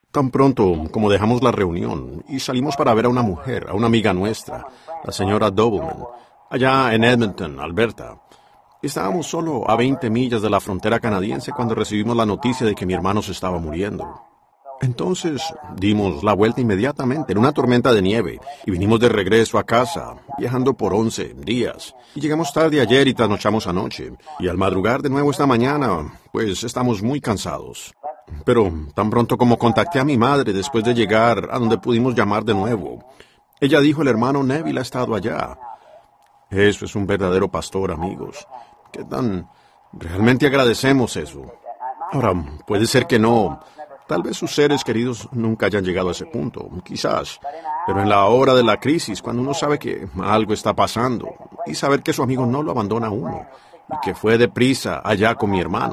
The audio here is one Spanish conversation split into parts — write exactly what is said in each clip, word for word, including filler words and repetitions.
Tan pronto como dejamos la reunión y salimos para ver a una mujer, a una amiga nuestra, la señora Doubleman, allá en Edmonton, Alberta. Estábamos solo a veinte millas de la frontera canadiense cuando recibimos la noticia de que mi hermano se estaba muriendo. Entonces dimos la vuelta inmediatamente en una tormenta de nieve y vinimos de regreso a casa, viajando por once días. Y llegamos tarde ayer y trasnochamos anoche. Y al madrugar de nuevo esta mañana, pues estamos muy cansados. Pero tan pronto como contacté a mi madre después de llegar a donde pudimos llamar de nuevo, ella dijo: el hermano Neville ha estado allá. Eso es un verdadero pastor, amigos. ¿Qué tan realmente agradecemos eso? Ahora, puede ser que no. Tal vez sus seres queridos nunca hayan llegado a ese punto, quizás. Pero en la hora de la crisis, cuando uno sabe que algo está pasando, y saber que su amigo no lo abandona a uno, y que fue deprisa allá con mi hermano.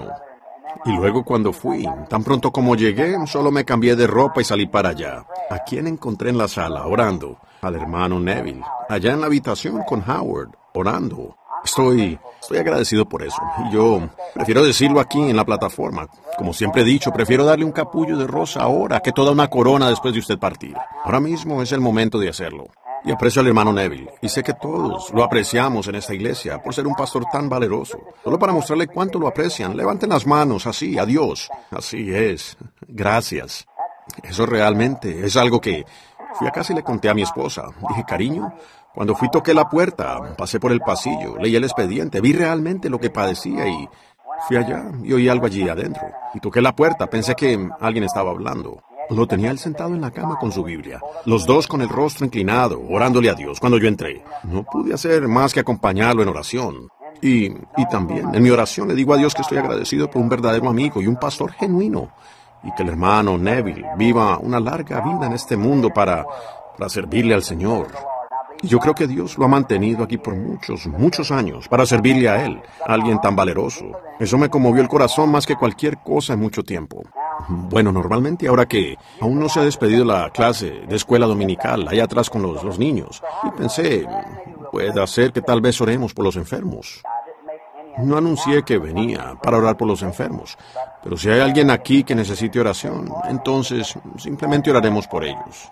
Y luego cuando fui, tan pronto como llegué, solo me cambié de ropa y salí para allá. ¿A quién encontré en la sala, orando? Al hermano Neville, allá en la habitación con Howard, orando. Estoy, estoy agradecido por eso. Y yo prefiero decirlo aquí en la plataforma. Como siempre he dicho, prefiero darle un capullo de rosa ahora que toda una corona después de usted partir. Ahora mismo es el momento de hacerlo. Y aprecio al hermano Neville. Y sé que todos lo apreciamos en esta iglesia por ser un pastor tan valeroso. Solo para mostrarle cuánto lo aprecian, levanten las manos así, a Dios. Así es. Gracias. Eso realmente es algo que fui a casa y le conté a mi esposa. Dije: cariño, cuando fui toqué la puerta, pasé por el pasillo, leí el expediente, vi realmente lo que padecía y fui allá y oí algo allí adentro. Y toqué la puerta, pensé que alguien estaba hablando. Lo tenía él sentado en la cama con su Biblia, los dos con el rostro inclinado, orándole a Dios cuando yo entré. No pude hacer más que acompañarlo en oración. Y, y también en mi oración le digo a Dios que estoy agradecido por un verdadero amigo y un pastor genuino. Y que el hermano Neville viva una larga vida en este mundo para, para servirle al Señor. Y yo creo que Dios lo ha mantenido aquí por muchos, muchos años para servirle a Él, a alguien tan valeroso. Eso me conmovió el corazón más que cualquier cosa en mucho tiempo. Bueno, normalmente ahora que aún no se ha despedido la clase de escuela dominical allá atrás con los, los niños, y pensé, puede ser que tal vez oremos por los enfermos. No anuncié que venía para orar por los enfermos, pero si hay alguien aquí que necesite oración, entonces simplemente oraremos por ellos.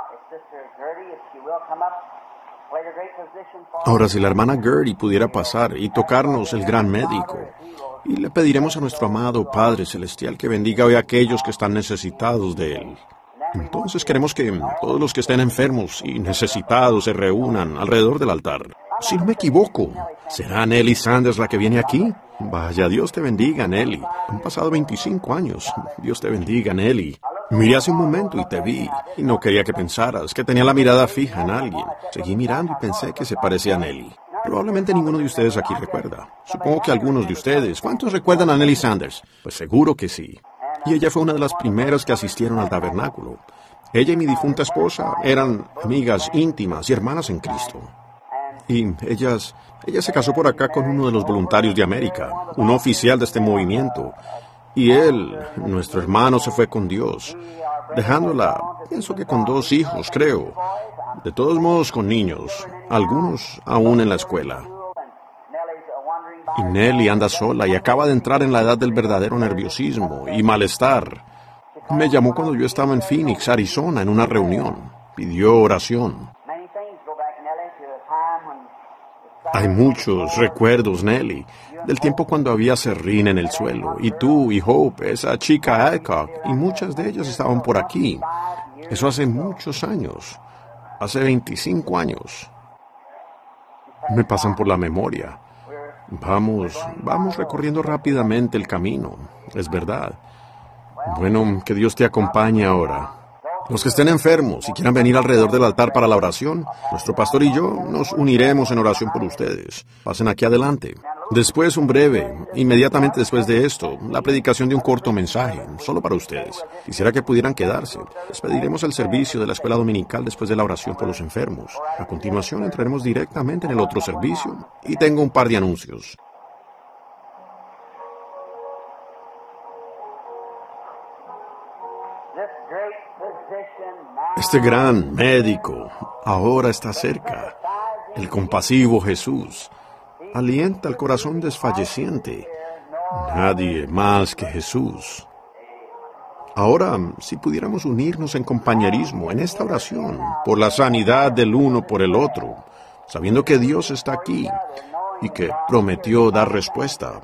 Ahora, si la hermana Gertie pudiera pasar y tocarnos el gran médico, y le pediremos a nuestro amado Padre Celestial que bendiga hoy a aquellos que están necesitados de Él. Entonces queremos que todos los que estén enfermos y necesitados se reúnan alrededor del altar. Si no me equivoco, ¿será Nelly Sanders la que viene aquí? Vaya, Dios te bendiga, Nelly. Han pasado veinticinco años. Dios te bendiga, Nelly. Miré hace un momento y te vi, y no quería que pensaras que tenía la mirada fija en alguien. Seguí mirando y pensé que se parecía a Nelly. Probablemente ninguno de ustedes aquí recuerda. Supongo que algunos de ustedes. ¿Cuántos recuerdan a Nelly Sanders? Pues seguro que sí. Y ella fue una de las primeras que asistieron al tabernáculo. Ella y mi difunta esposa eran amigas íntimas y hermanas en Cristo. Y ellas, ella se casó por acá con uno de los voluntarios de América, un oficial de este movimiento. Y él, nuestro hermano, se fue con Dios, dejándola, pienso que con dos hijos, creo. De todos modos, con niños, algunos aún en la escuela. Y Nelly anda sola y acaba de entrar en la edad del verdadero nerviosismo y malestar. Me llamó cuando yo estaba en Phoenix, Arizona, en una reunión. Pidió oración. Hay muchos recuerdos, Nelly, del tiempo cuando había serrín en el suelo, y tú y Hope, esa chica Alcock, y muchas de ellas estaban por aquí. Eso hace muchos años, hace veinticinco años. Me pasan por la memoria. Vamos, vamos recorriendo rápidamente el camino, es verdad. Bueno, que Dios te acompañe ahora. Los que estén enfermos y quieran venir alrededor del altar para la oración, nuestro pastor y yo nos uniremos en oración por ustedes. Pasen aquí adelante. Después, un breve, inmediatamente después de esto, la predicación de un corto mensaje, solo para ustedes. Quisiera que pudieran quedarse. Les pediremos el servicio de la escuela dominical después de la oración por los enfermos. A continuación, entraremos directamente en el otro servicio y tengo un par de anuncios. Este gran médico ahora está cerca. El compasivo Jesús alienta el corazón desfalleciente. Nadie más que Jesús. Ahora, si pudiéramos unirnos en compañerismo en esta oración, por la sanidad del uno por el otro, sabiendo que Dios está aquí y que prometió dar respuesta.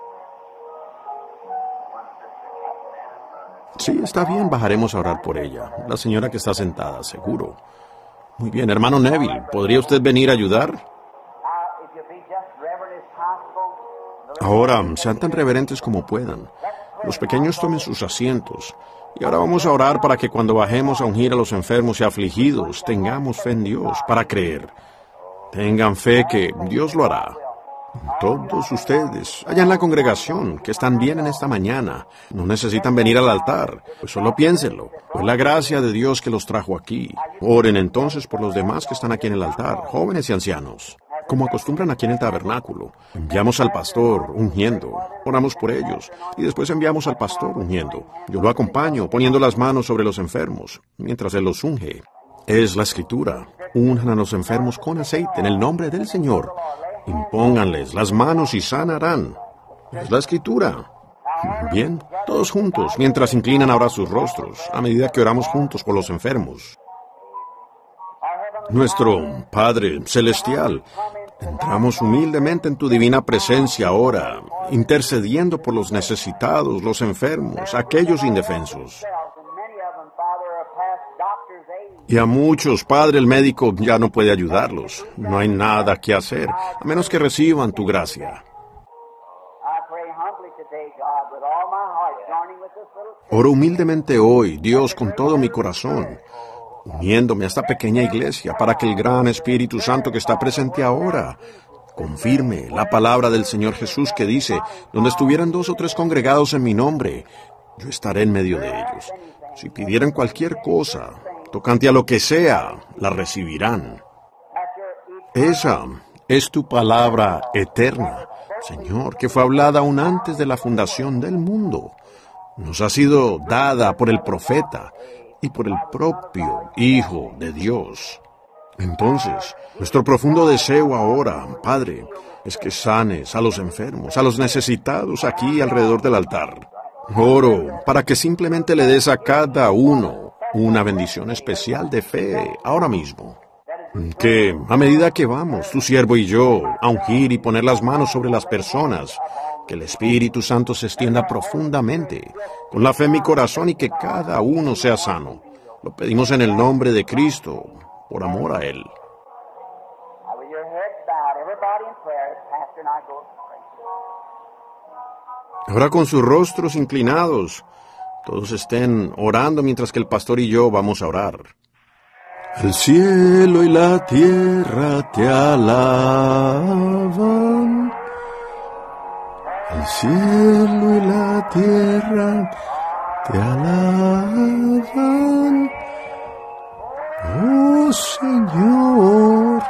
Sí, está bien, bajaremos a orar por ella. La señora que está sentada, seguro. Muy bien, hermano Neville, ¿podría usted venir a ayudar? Ahora, sean tan reverentes como puedan. Los pequeños tomen sus asientos. Y ahora vamos a orar para que cuando bajemos a ungir a los enfermos y afligidos, tengamos fe en Dios para creer. Tengan fe que Dios lo hará. Todos ustedes, allá en la congregación, que están bien en esta mañana, no necesitan venir al altar, pues solo piénsenlo. Fue la gracia de Dios que los trajo aquí. Oren entonces por los demás que están aquí en el altar, jóvenes y ancianos, como acostumbran aquí en el tabernáculo. Enviamos al pastor ungiendo, oramos por ellos, y después enviamos al pastor ungiendo. Yo lo acompaño poniendo las manos sobre los enfermos, mientras él los unge. Es la Escritura. Unjan a los enfermos con aceite en el nombre del Señor. Impónganles las manos y sanarán. Es la Escritura. Bien, todos juntos, mientras inclinan ahora sus rostros, a medida que oramos juntos por los enfermos. Nuestro Padre Celestial, entramos humildemente en tu divina presencia ahora, intercediendo por los necesitados, los enfermos, aquellos indefensos. Y a muchos, Padre, el médico ya no puede ayudarlos. No hay nada que hacer, a menos que reciban tu gracia. Oro humildemente hoy, Dios, con todo mi corazón, uniéndome a esta pequeña iglesia para que el gran Espíritu Santo que está presente ahora confirme la palabra del Señor Jesús que dice, donde estuvieran dos o tres congregados en mi nombre, yo estaré en medio de ellos. Si pidieran cualquier cosa, tocante a lo que sea, la recibirán. Esa es tu palabra eterna, Señor, que fue hablada aún antes de la fundación del mundo. Nos ha sido dada por el profeta y por el propio Hijo de Dios. Entonces, nuestro profundo deseo ahora, Padre, es que sanes a los enfermos, a los necesitados aquí alrededor del altar. Oro para que simplemente le des a cada uno una bendición especial de fe ahora mismo. Que a medida que vamos, tu siervo y yo, a ungir y poner las manos sobre las personas, que el Espíritu Santo se extienda profundamente, con la fe en mi corazón y que cada uno sea sano. Lo pedimos en el nombre de Cristo, por amor a Él. Ahora con sus rostros inclinados, todos estén orando mientras que el pastor y yo vamos a orar. El cielo y la tierra te alaban. El cielo y la tierra te alaban. Oh Señor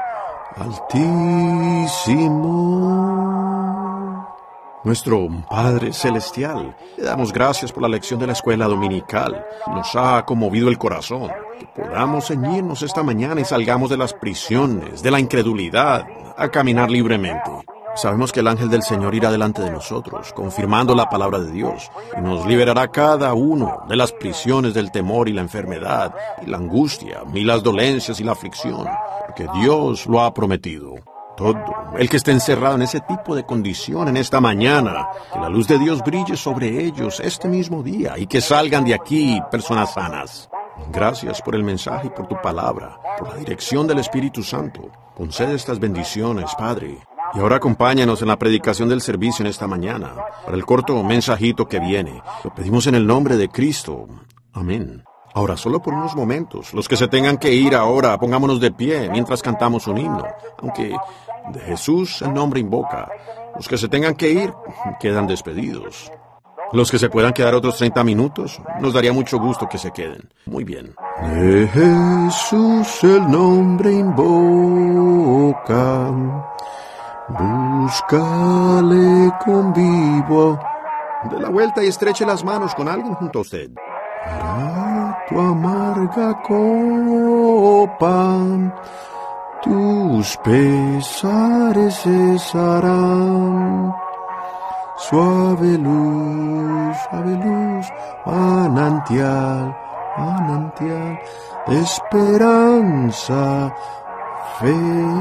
Altísimo. Nuestro Padre Celestial, le damos gracias por la lección de la escuela dominical. Nos ha conmovido el corazón. Que podamos ceñirnos esta mañana y salgamos de las prisiones, de la incredulidad, a caminar libremente. Sabemos que el ángel del Señor irá delante de nosotros, confirmando la palabra de Dios, y nos liberará cada uno de las prisiones del temor y la enfermedad, y la angustia, y las dolencias y la aflicción, porque Dios lo ha prometido. Todo el que esté encerrado en ese tipo de condición en esta mañana, que la luz de Dios brille sobre ellos este mismo día y que salgan de aquí personas sanas. Gracias por el mensaje y por tu palabra, por la dirección del Espíritu Santo. Concede estas bendiciones, Padre. Y ahora acompáñanos en la predicación del servicio en esta mañana, para el corto mensajito que viene. Lo pedimos en el nombre de Cristo. Amén. Ahora, solo por unos momentos, los que se tengan que ir ahora, pongámonos de pie mientras cantamos un himno, aunque de Jesús el nombre invoca. Los que se tengan que ir, quedan despedidos. Los que se puedan quedar otros treinta minutos, nos daría mucho gusto que se queden. Muy bien. De Jesús el nombre invoca, búscale con vivo. Dé la vuelta y estreche las manos con alguien junto a usted. Para tu amarga copa, tus pesares cesarán. Suave luz, suave luz, manantial, manantial de esperanza, fe.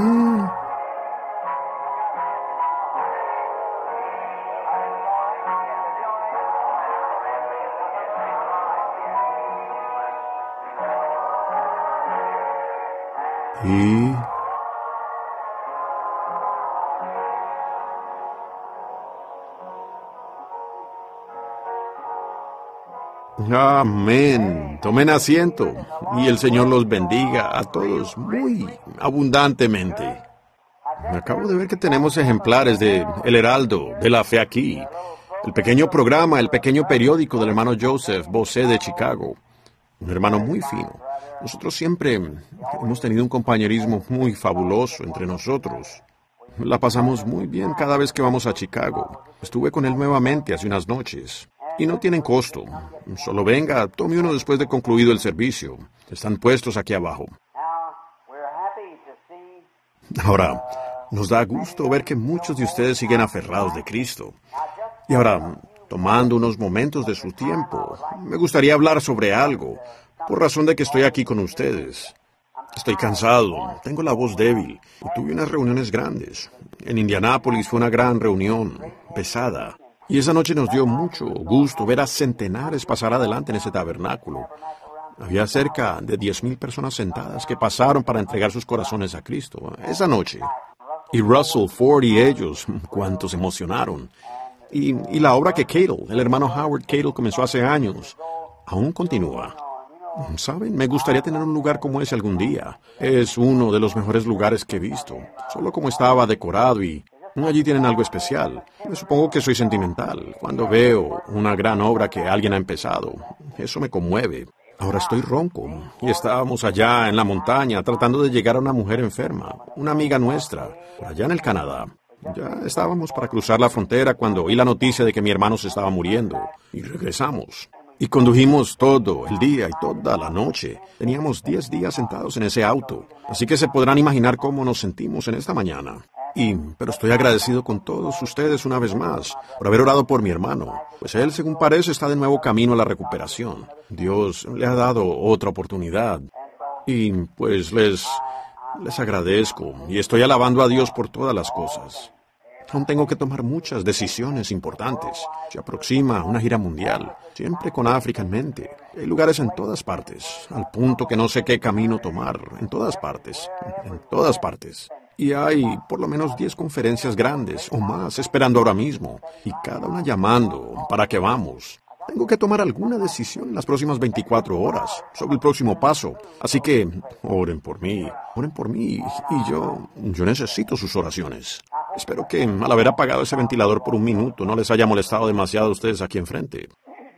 Y amén. Tomen asiento y el Señor los bendiga a todos muy abundantemente. Acabo de ver que tenemos ejemplares de El Heraldo, de la Fe aquí, el pequeño programa, el pequeño periódico del hermano Joseph Bosé de Chicago. Un hermano muy fino. Nosotros siempre hemos tenido un compañerismo muy fabuloso entre nosotros. La pasamos muy bien cada vez que vamos a Chicago. Estuve con él nuevamente hace unas noches. Y no tienen costo. Solo venga, tome uno después de concluido el servicio. Están puestos aquí abajo. Ahora, nos da gusto ver que muchos de ustedes siguen aferrados de Cristo. Y ahora, tomando unos momentos de su tiempo, me gustaría hablar sobre algo, por razón de que estoy aquí con ustedes. Estoy cansado, tengo la voz débil, y tuve unas reuniones grandes. En Indianápolis fue una gran reunión, pesada. Y esa noche nos dio mucho gusto ver a centenares pasar adelante en ese tabernáculo. Había cerca de diez mil personas sentadas que pasaron para entregar sus corazones a Cristo esa noche. Y Russell Ford y ellos, cuántos se emocionaron. Y, y la obra que Cadle, el hermano Howard Cadle, comenzó hace años, aún continúa. ¿Saben? Me gustaría tener un lugar como ese algún día. Es uno de los mejores lugares que he visto. Solo como estaba decorado y allí tienen algo especial. Me supongo que soy sentimental. Cuando veo una gran obra que alguien ha empezado, eso me conmueve. Ahora estoy ronco y estábamos allá en la montaña tratando de llegar a una mujer enferma, una amiga nuestra, por allá en el Canadá. Ya estábamos para cruzar la frontera cuando oí la noticia de que mi hermano se estaba muriendo y regresamos. Y condujimos todo el día y toda la noche. Teníamos diez días sentados en ese auto, así que se podrán imaginar cómo nos sentimos en esta mañana. Y, pero estoy agradecido con todos ustedes una vez más por haber orado por mi hermano, pues él, según parece, está de nuevo camino a la recuperación. Dios le ha dado otra oportunidad. Y, pues, les, les agradezco y estoy alabando a Dios por todas las cosas. Aún tengo que tomar muchas decisiones importantes. Se aproxima una gira mundial, siempre con África en mente. Hay lugares en todas partes, al punto que no sé qué camino tomar. En todas partes, en todas partes. Y hay por lo menos diez conferencias grandes o más esperando ahora mismo, y cada una llamando para que vamos. Tengo que tomar alguna decisión en las próximas veinticuatro horas sobre el próximo paso. Así que oren por mí, oren por mí, y yo, yo necesito sus oraciones. Espero que al haber apagado ese ventilador por un minuto no les haya molestado demasiado a ustedes aquí enfrente.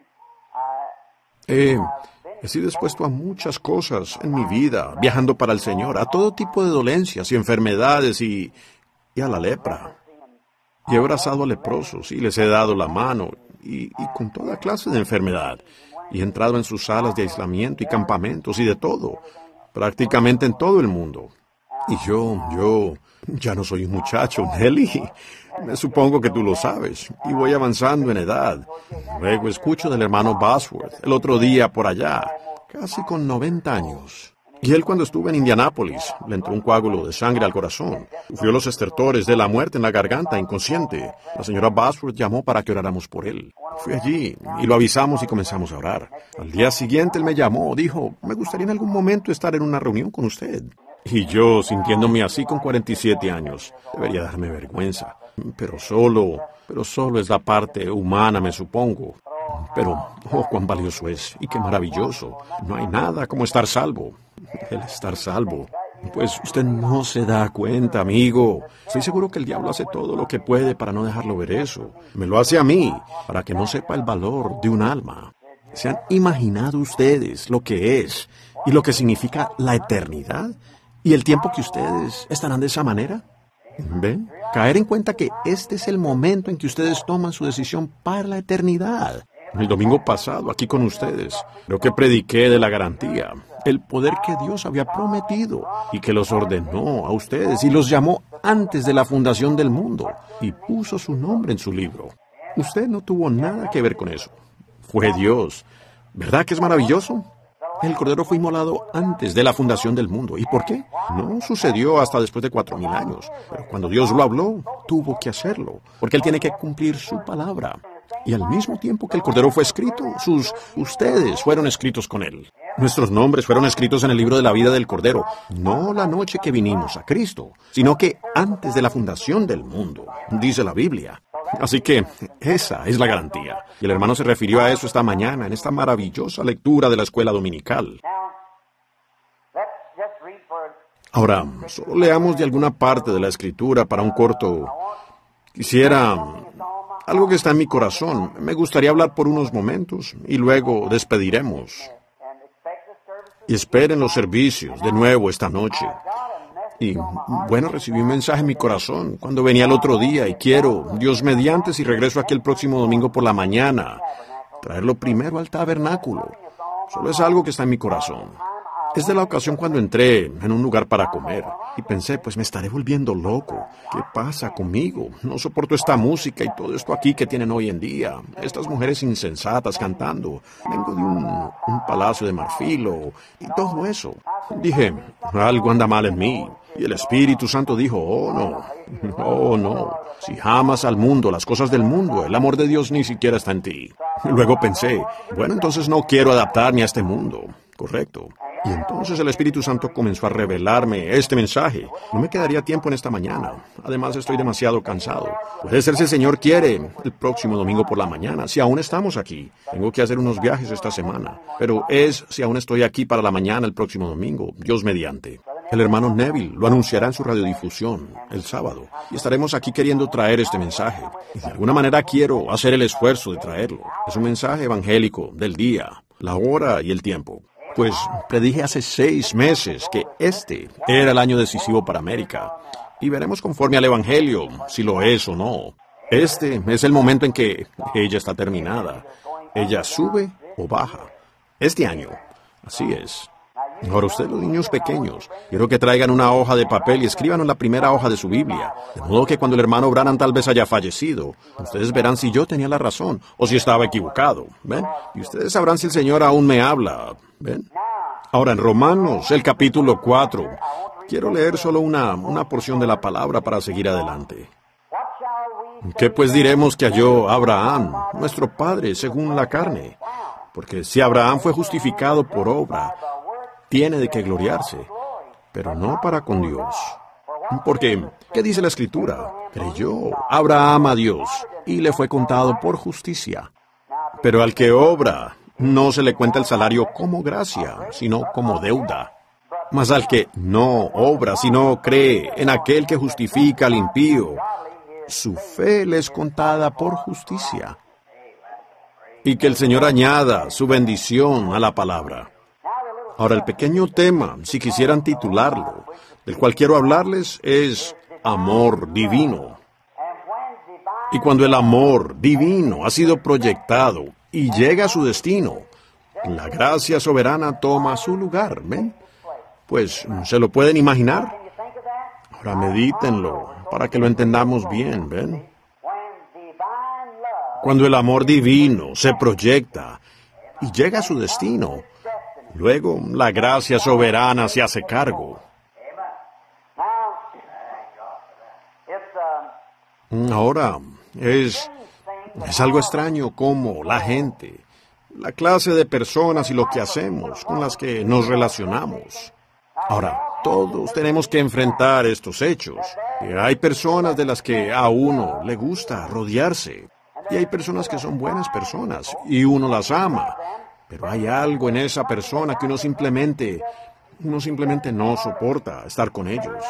Eh, he sido expuesto a muchas cosas en mi vida, viajando para el Señor, a todo tipo de dolencias y enfermedades y, y a la lepra. Y he abrazado a leprosos y les he dado la mano y, y con toda clase de enfermedad. Y he entrado en sus salas de aislamiento y campamentos y de todo, prácticamente en todo el mundo. Y yo, yo, ya no soy un muchacho, Nelly. Me supongo que tú lo sabes. Y voy avanzando en edad. Luego escucho del hermano Bosworth, el otro día por allá, casi con noventa años. Y él, cuando estuve en Indianápolis, le entró un coágulo de sangre al corazón. Sufrió los estertores de la muerte en la garganta, inconsciente. La señora Bosworth llamó para que oráramos por él. Fui allí y lo avisamos y comenzamos a orar. Al día siguiente él me llamó, dijo, me gustaría en algún momento estar en una reunión con usted. Y yo, sintiéndome así con cuarenta y siete años, debería darme vergüenza. Pero solo, pero solo es la parte humana, me supongo. Pero, oh, cuán valioso es y qué maravilloso. No hay nada como estar salvo. El estar salvo. Pues usted no se da cuenta, amigo. Estoy seguro que el diablo hace todo lo que puede para no dejarlo ver eso. Me lo hace a mí, para que no sepa el valor de un alma. ¿Se han imaginado ustedes lo que es y lo que significa la eternidad? ¿Y el tiempo que ustedes estarán de esa manera? ¿Ven? Caer en cuenta que este es el momento en que ustedes toman su decisión para la eternidad. El domingo pasado, aquí con ustedes, creo que prediqué de la garantía, el poder que Dios había prometido y que los ordenó a ustedes y los llamó antes de la fundación del mundo y puso su nombre en su libro. Usted no tuvo nada que ver con eso. Fue Dios. ¿Verdad que es maravilloso? El Cordero fue inmolado antes de la fundación del mundo. ¿Y por qué? No sucedió hasta después de cuatro mil años. Pero cuando Dios lo habló, tuvo que hacerlo. Porque Él tiene que cumplir su palabra. Y al mismo tiempo que el Cordero fue escrito, sus ustedes fueron escritos con Él. Nuestros nombres fueron escritos en el libro de la vida del Cordero. No la noche que vinimos a Cristo, sino que antes de la fundación del mundo, dice la Biblia. Así que esa es la garantía. Y el hermano se refirió a eso esta mañana, en esta maravillosa lectura de la escuela dominical. Ahora, solo leamos de alguna parte de la Escritura para un corto. Quisiera algo que está en mi corazón. Me gustaría hablar por unos momentos y luego despediremos. Y esperen los servicios de nuevo esta noche. Y bueno, recibí un mensaje en mi corazón cuando venía el otro día y quiero, Dios mediante, si regreso aquí el próximo domingo por la mañana, traerlo primero al tabernáculo. Solo es algo que está en mi corazón. Es de la ocasión cuando entré en un lugar para comer y pensé, pues me estaré volviendo loco. ¿Qué pasa conmigo? No soporto esta música y todo esto aquí que tienen hoy en día. Estas mujeres insensatas cantando. Vengo de un, un palacio de marfil o, y todo eso. Dije, algo anda mal en mí. Y el Espíritu Santo dijo, oh no, oh no. Si amas al mundo, las cosas del mundo, el amor de Dios ni siquiera está en ti. Luego pensé, bueno, entonces no quiero adaptarme a este mundo. Correcto. Y entonces el Espíritu Santo comenzó a revelarme este mensaje. No me quedaría tiempo en esta mañana. Además, estoy demasiado cansado. Puede ser si el Señor quiere, el próximo domingo por la mañana, si aún estamos aquí. Tengo que hacer unos viajes esta semana. Pero es si aún estoy aquí para la mañana el próximo domingo, Dios mediante. El hermano Neville lo anunciará en su radiodifusión el sábado. Y estaremos aquí queriendo traer este mensaje. Y de alguna manera quiero hacer el esfuerzo de traerlo. Es un mensaje evangélico del día, la hora y el tiempo. Pues predije hace seis meses que este era el año decisivo para América. Y veremos conforme al Evangelio si lo es o no. Este es el momento en que ella está terminada. Ella sube o baja. Este año. Así es. Ahora ustedes, los niños pequeños, quiero que traigan una hoja de papel y escriban en la primera hoja de su Biblia. De modo que cuando el hermano Branham tal vez haya fallecido, ustedes verán si yo tenía la razón o si estaba equivocado. ¿Ven? Y ustedes sabrán si el Señor aún me habla. ¿Ven? Ahora en Romanos, el capítulo cuatro, quiero leer solo una, una porción de la palabra para seguir adelante. ¿Qué pues diremos que halló Abraham, nuestro padre, según la carne? Porque si Abraham fue justificado por obra, tiene de qué gloriarse, pero no para con Dios. Porque, ¿qué dice la Escritura? Creyó Abraham a Dios, y le fue contado por justicia. Pero al que obra, no se le cuenta el salario como gracia, sino como deuda. Mas al que no obra, sino cree en aquel que justifica al impío, su fe le es contada por justicia. Y que el Señor añada su bendición a la palabra. Ahora, el pequeño tema, si quisieran titularlo, del cual quiero hablarles, es amor divino. Y cuando el amor divino ha sido proyectado y llega a su destino, la gracia soberana toma su lugar, ¿ven? Pues, ¿se lo pueden imaginar? Ahora medítenlo, para que lo entendamos bien, ¿ven? Cuando el amor divino se proyecta y llega a su destino, luego la gracia soberana se hace cargo. Ahora, es, es algo extraño cómo la gente, la clase de personas y lo que hacemos con las que nos relacionamos. Ahora, todos tenemos que enfrentar estos hechos. Y hay personas de las que a uno le gusta rodearse. Y hay personas que son buenas personas y uno las ama. Pero hay algo en esa persona que uno simplemente, uno simplemente no soporta estar con ellos.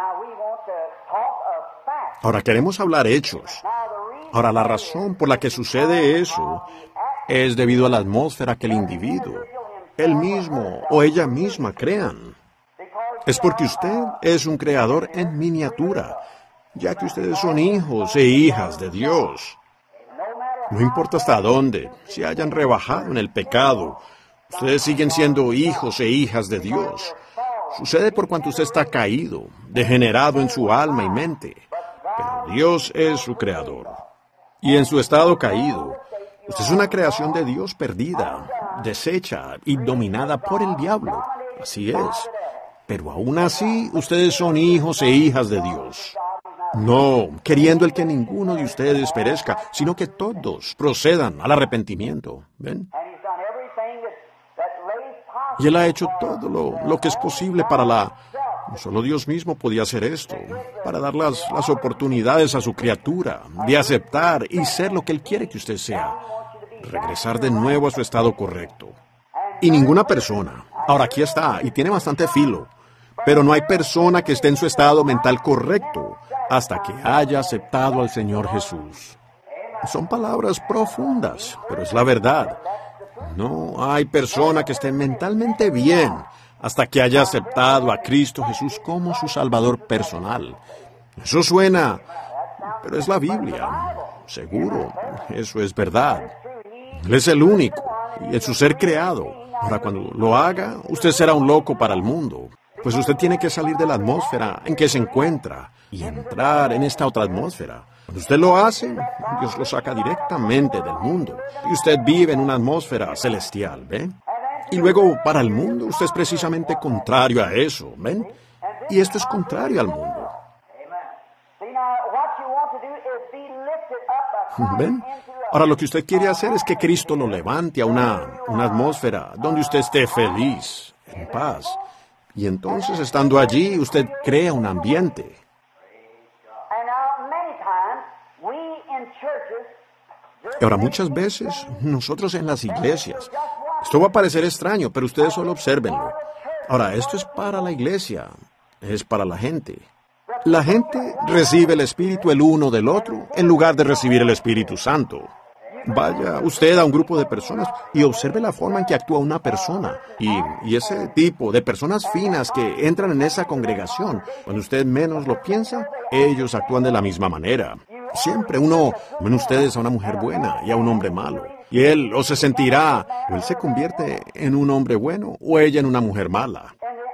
Ahora queremos hablar hechos. Ahora la razón por la que sucede eso es debido a la atmósfera que el individuo, él mismo o ella misma crean. Es porque usted es un creador en miniatura, ya que ustedes son hijos e hijas de Dios. No importa hasta dónde, si hayan rebajado en el pecado, ustedes siguen siendo hijos e hijas de Dios. Sucede por cuanto usted está caído, degenerado en su alma y mente, pero Dios es su creador. Y en su estado caído, usted es una creación de Dios perdida, deshecha y dominada por el diablo. Así es. Pero aún así, ustedes son hijos e hijas de Dios. No, queriendo el que ninguno de ustedes perezca, sino que todos procedan al arrepentimiento. ¿Ven? Y Él ha hecho todo lo, lo que es posible para la... Solo Dios mismo podía hacer esto, para dar las, las oportunidades a su criatura, de aceptar y ser lo que Él quiere que usted sea. Regresar de nuevo a su estado correcto. Y ninguna persona, ahora aquí está, y tiene bastante filo, pero no hay persona que esté en su estado mental correcto hasta que haya aceptado al Señor Jesús. Son palabras profundas, pero es la verdad. No hay persona que esté mentalmente bien hasta que haya aceptado a Cristo Jesús como su Salvador personal. Eso suena, pero es la Biblia. Seguro, eso es verdad. Él es el único, y en su ser creado. Ahora, cuando lo haga, usted será un loco para el mundo. Pues usted tiene que salir de la atmósfera en que se encuentra y entrar en esta otra atmósfera. Cuando usted lo hace, Dios lo saca directamente del mundo. Y usted vive en una atmósfera celestial, ¿ve? Y luego, para el mundo, usted es precisamente contrario a eso, ¿ven? Y esto es contrario al mundo. ¿Ven? Ahora, lo que usted quiere hacer es que Cristo lo levante a una, una atmósfera donde usted esté feliz, en paz. Y entonces, estando allí, usted crea un ambiente. Y ahora, muchas veces, nosotros en las iglesias, esto va a parecer extraño, pero ustedes solo obsérvenlo. Ahora, esto es para la iglesia, es para la gente. La gente recibe el Espíritu el uno del otro en lugar de recibir el Espíritu Santo. Vaya usted a un grupo de personas y observe la forma en que actúa una persona. Y, y ese tipo de personas finas que entran en esa congregación, cuando usted menos lo piensa, ellos actúan de la misma manera. Siempre uno ven ustedes a una mujer buena y a un hombre malo. Y él o se sentirá, o él se convierte en un hombre bueno o ella en una mujer mala.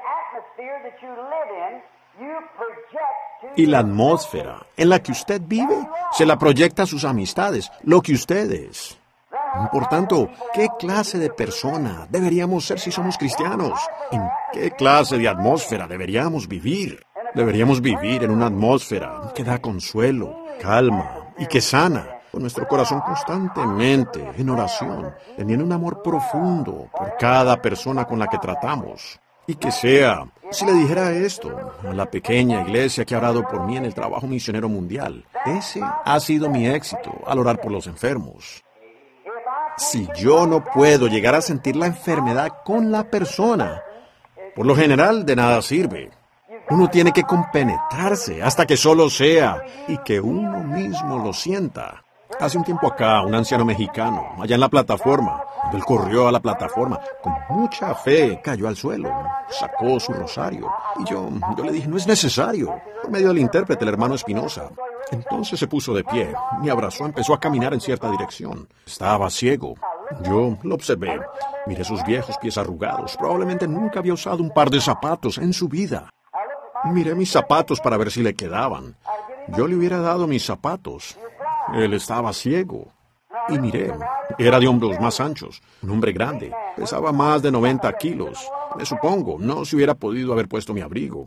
Y la atmósfera en la que usted vive se la proyecta a sus amistades, lo que usted es. Por tanto, ¿qué clase de persona deberíamos ser si somos cristianos? ¿En qué clase de atmósfera deberíamos vivir? Deberíamos vivir en una atmósfera que da consuelo, calma y que sana, con nuestro corazón constantemente en oración, teniendo un amor profundo por cada persona con la que tratamos. Y que sea, si le dijera esto a la pequeña iglesia que ha orado por mí en el trabajo misionero mundial, ese ha sido mi éxito al orar por los enfermos. Si yo no puedo llegar a sentir la enfermedad con la persona, por lo general de nada sirve. Uno tiene que compenetrarse hasta que solo sea y que uno mismo lo sienta. Hace un tiempo acá, un anciano mexicano, allá en la plataforma, cuando él corrió a la plataforma, con mucha fe cayó al suelo, sacó su rosario. Y yo, yo le dije, no es necesario, por medio del intérprete, el hermano Espinosa. Entonces se puso de pie, me abrazó, empezó a caminar en cierta dirección. Estaba ciego. Yo lo observé, miré sus viejos pies arrugados, probablemente nunca había usado un par de zapatos en su vida. Miré mis zapatos para ver si le quedaban. Yo le hubiera dado mis zapatos. Él estaba ciego. Y miré, era de hombros más anchos, un hombre grande, pesaba más de noventa kilos. Me supongo, no se hubiera podido haber puesto mi abrigo.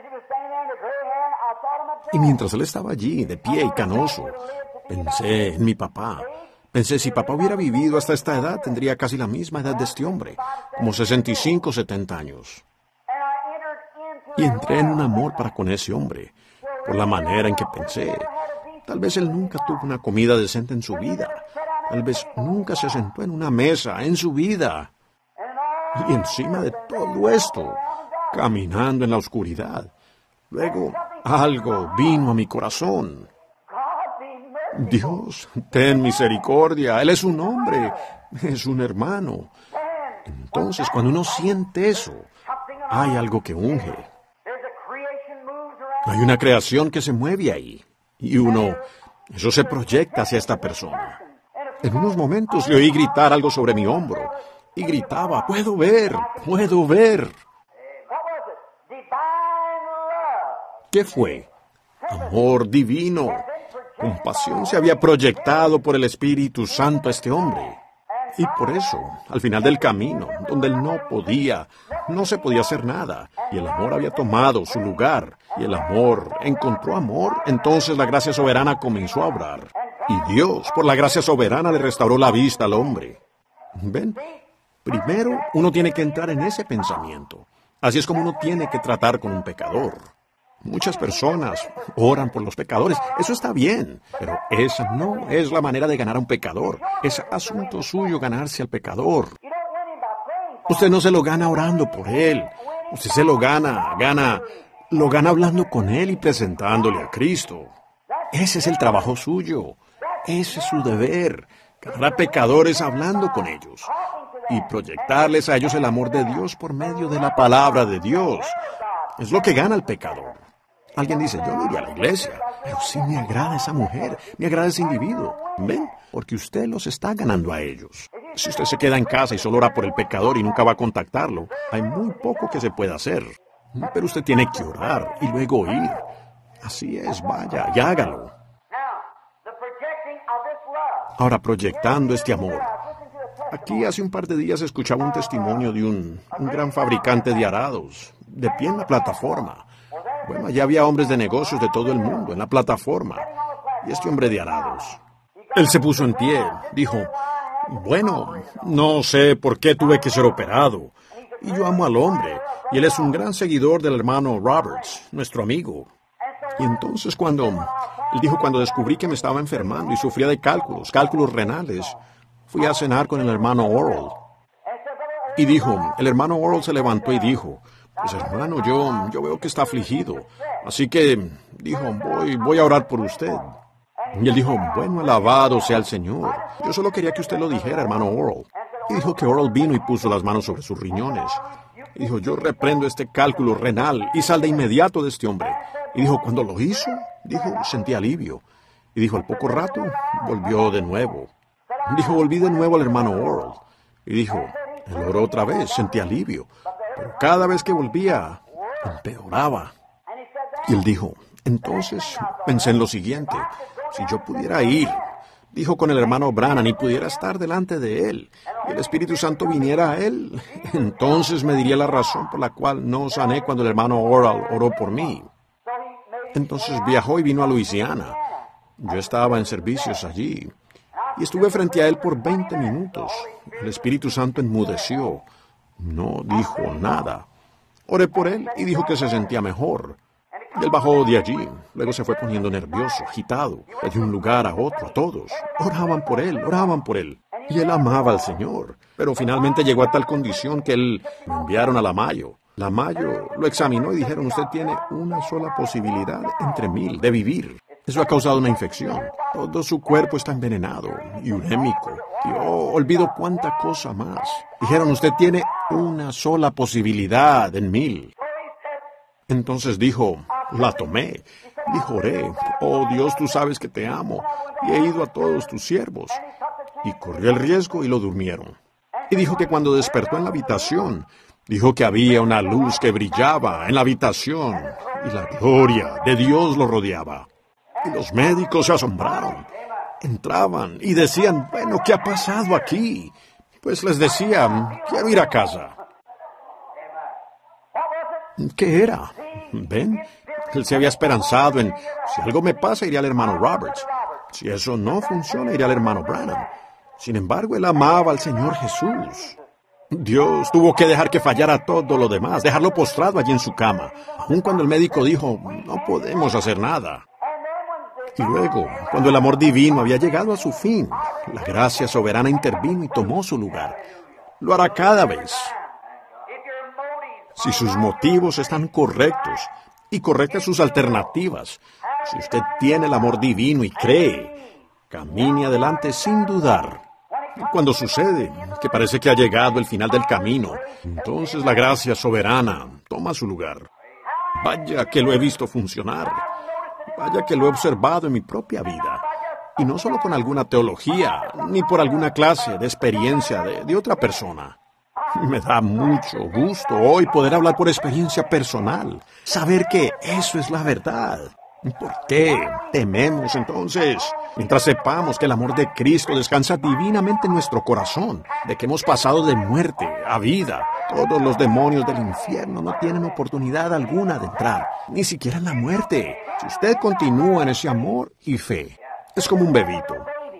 Y mientras él estaba allí, de pie y canoso, pensé en mi papá. Pensé, si papá hubiera vivido hasta esta edad, tendría casi la misma edad de este hombre, como sesenta y cinco, setenta años. Y entré en un amor para con ese hombre, por la manera en que pensé. Tal vez él nunca tuvo una comida decente en su vida. Tal vez nunca se sentó en una mesa en su vida. Y encima de todo esto, caminando en la oscuridad, luego algo vino a mi corazón. Dios, ten misericordia. Él es un hombre, es un hermano. Entonces, cuando uno siente eso, hay algo que unge. Hay una creación que se mueve ahí. Y uno, eso se proyecta hacia esta persona. En unos momentos le oí gritar algo sobre mi hombro. Y gritaba, puedo ver, puedo ver. ¿Qué fue? Amor divino. compasión se había proyectado por el Espíritu Santo a este hombre. Y por eso, al final del camino, donde él no podía, no se podía hacer nada, y el amor había tomado su lugar, y el amor encontró amor, entonces la gracia soberana comenzó a obrar. Y Dios, por la gracia soberana, le restauró la vista al hombre. ¿Ven? Primero, uno tiene que entrar en ese pensamiento. Así es como uno tiene que tratar con un pecador. Muchas personas oran por los pecadores. Eso está bien, pero esa no es la manera de ganar a un pecador. Es asunto suyo ganarse al pecador. Usted no se lo gana orando por él. Usted se lo gana, gana, lo gana hablando con él y presentándole a Cristo. Ese es el trabajo suyo. Ese es su deber. Ganar a pecadores hablando con ellos. Y proyectarles a ellos el amor de Dios por medio de la palabra de Dios. Es lo que gana el pecador. Alguien dice, yo no iría a la iglesia, pero sí me agrada esa mujer, me agrada ese individuo. ¿Ven? Porque usted los está ganando a ellos. Si usted se queda en casa y solo ora por el pecador y nunca va a contactarlo, hay muy poco que se pueda hacer. Pero usted tiene que orar y luego ir. Así es, vaya, y hágalo. Ahora, proyectando este amor. Aquí hace un par de días escuchaba un testimonio de un, un gran fabricante de arados, de pie en la plataforma. Bueno, allá había hombres de negocios de todo el mundo en la plataforma. Y este hombre de arados. Él se puso en pie, dijo, bueno, no sé por qué tuve que ser operado. Y yo amo al hombre, y él es un gran seguidor del hermano Roberts, nuestro amigo. Y entonces cuando, él dijo, cuando descubrí que me estaba enfermando y sufría de cálculos, cálculos renales, fui a cenar con el hermano Oral. Y dijo, el hermano Oral se levantó y dijo, pues hermano, yo, yo veo que está afligido. Así que, dijo, voy, voy a orar por usted. Y él dijo, bueno, alabado sea el Señor. Yo solo quería que usted lo dijera, hermano Oral. Y dijo que Oral vino y puso las manos sobre sus riñones. Y dijo, yo reprendo este cálculo renal y sal de inmediato de este hombre. Y dijo, cuando lo hizo, dijo, sentí alivio. Y dijo, al poco rato, volvió de nuevo. Dijo, volví de nuevo al hermano Oral. Y dijo, él oró otra vez, sentí alivio. Pero cada vez que volvía, empeoraba. Y él dijo, entonces pensé en lo siguiente. Si yo pudiera ir, dijo, con el hermano Branham y pudiera estar delante de él, y el Espíritu Santo viniera a él, entonces me diría la razón por la cual no sané cuando el hermano Oral oró por mí. Entonces viajó y vino a Luisiana. Yo estaba en servicios allí. Y estuve frente a él por veinte minutos. El Espíritu Santo enmudeció. No dijo nada. Oré por él y dijo que se sentía mejor. Y él bajó de allí. Luego se fue poniendo nervioso, agitado, de un lugar a otro, a todos. Oraban por él, oraban por él. Y él amaba al Señor. Pero finalmente llegó a tal condición que él lo enviaron a la Mayo. La Mayo lo examinó y dijeron, usted tiene una sola posibilidad entre mil de vivir. Eso ha causado una infección. Todo su cuerpo está envenenado y urémico. Y oh, olvido cuánta cosa más. Dijeron, usted tiene una sola posibilidad en mil. Entonces dijo, la tomé. Dijo, oré, oh Dios, tú sabes que te amo. Y he ido a todos tus siervos. Y corrió el riesgo y lo durmieron. Y dijo que cuando despertó en la habitación, dijo que había una luz que brillaba en la habitación. Y la gloria de Dios lo rodeaba. Y los médicos se asombraron. Entraban y decían, bueno, ¿qué ha pasado aquí? Pues les decían, quiero ir a casa. ¿Qué era? ¿Ven? Él se había esperanzado en, si algo me pasa, iré al hermano Roberts. Si eso no funciona, iré al hermano Branham. Sin embargo, él amaba al Señor Jesús. Dios tuvo que dejar que fallara todo lo demás, dejarlo postrado allí en su cama, aun cuando el médico dijo, no podemos hacer nada. Y luego, cuando el amor divino había llegado a su fin, la gracia soberana intervino y tomó su lugar. Lo hará cada vez. Si sus motivos están correctos y correctas sus alternativas, si usted tiene el amor divino y cree, camine adelante sin dudar. Cuando sucede que parece que ha llegado el final del camino, entonces la gracia soberana toma su lugar. Vaya que lo he visto funcionar. Vaya que lo he observado en mi propia vida. Y no solo con alguna teología, ni por alguna clase de experiencia de, de otra persona. Me da mucho gusto hoy poder hablar por experiencia personal. Saber que eso es la verdad. ¿Por qué tememos entonces? Mientras sepamos que el amor de Cristo descansa divinamente en nuestro corazón, de que hemos pasado de muerte a vida, todos los demonios del infierno no tienen oportunidad alguna de entrar, ni siquiera en la muerte, si usted continúa en ese amor y fe. Es como un bebito.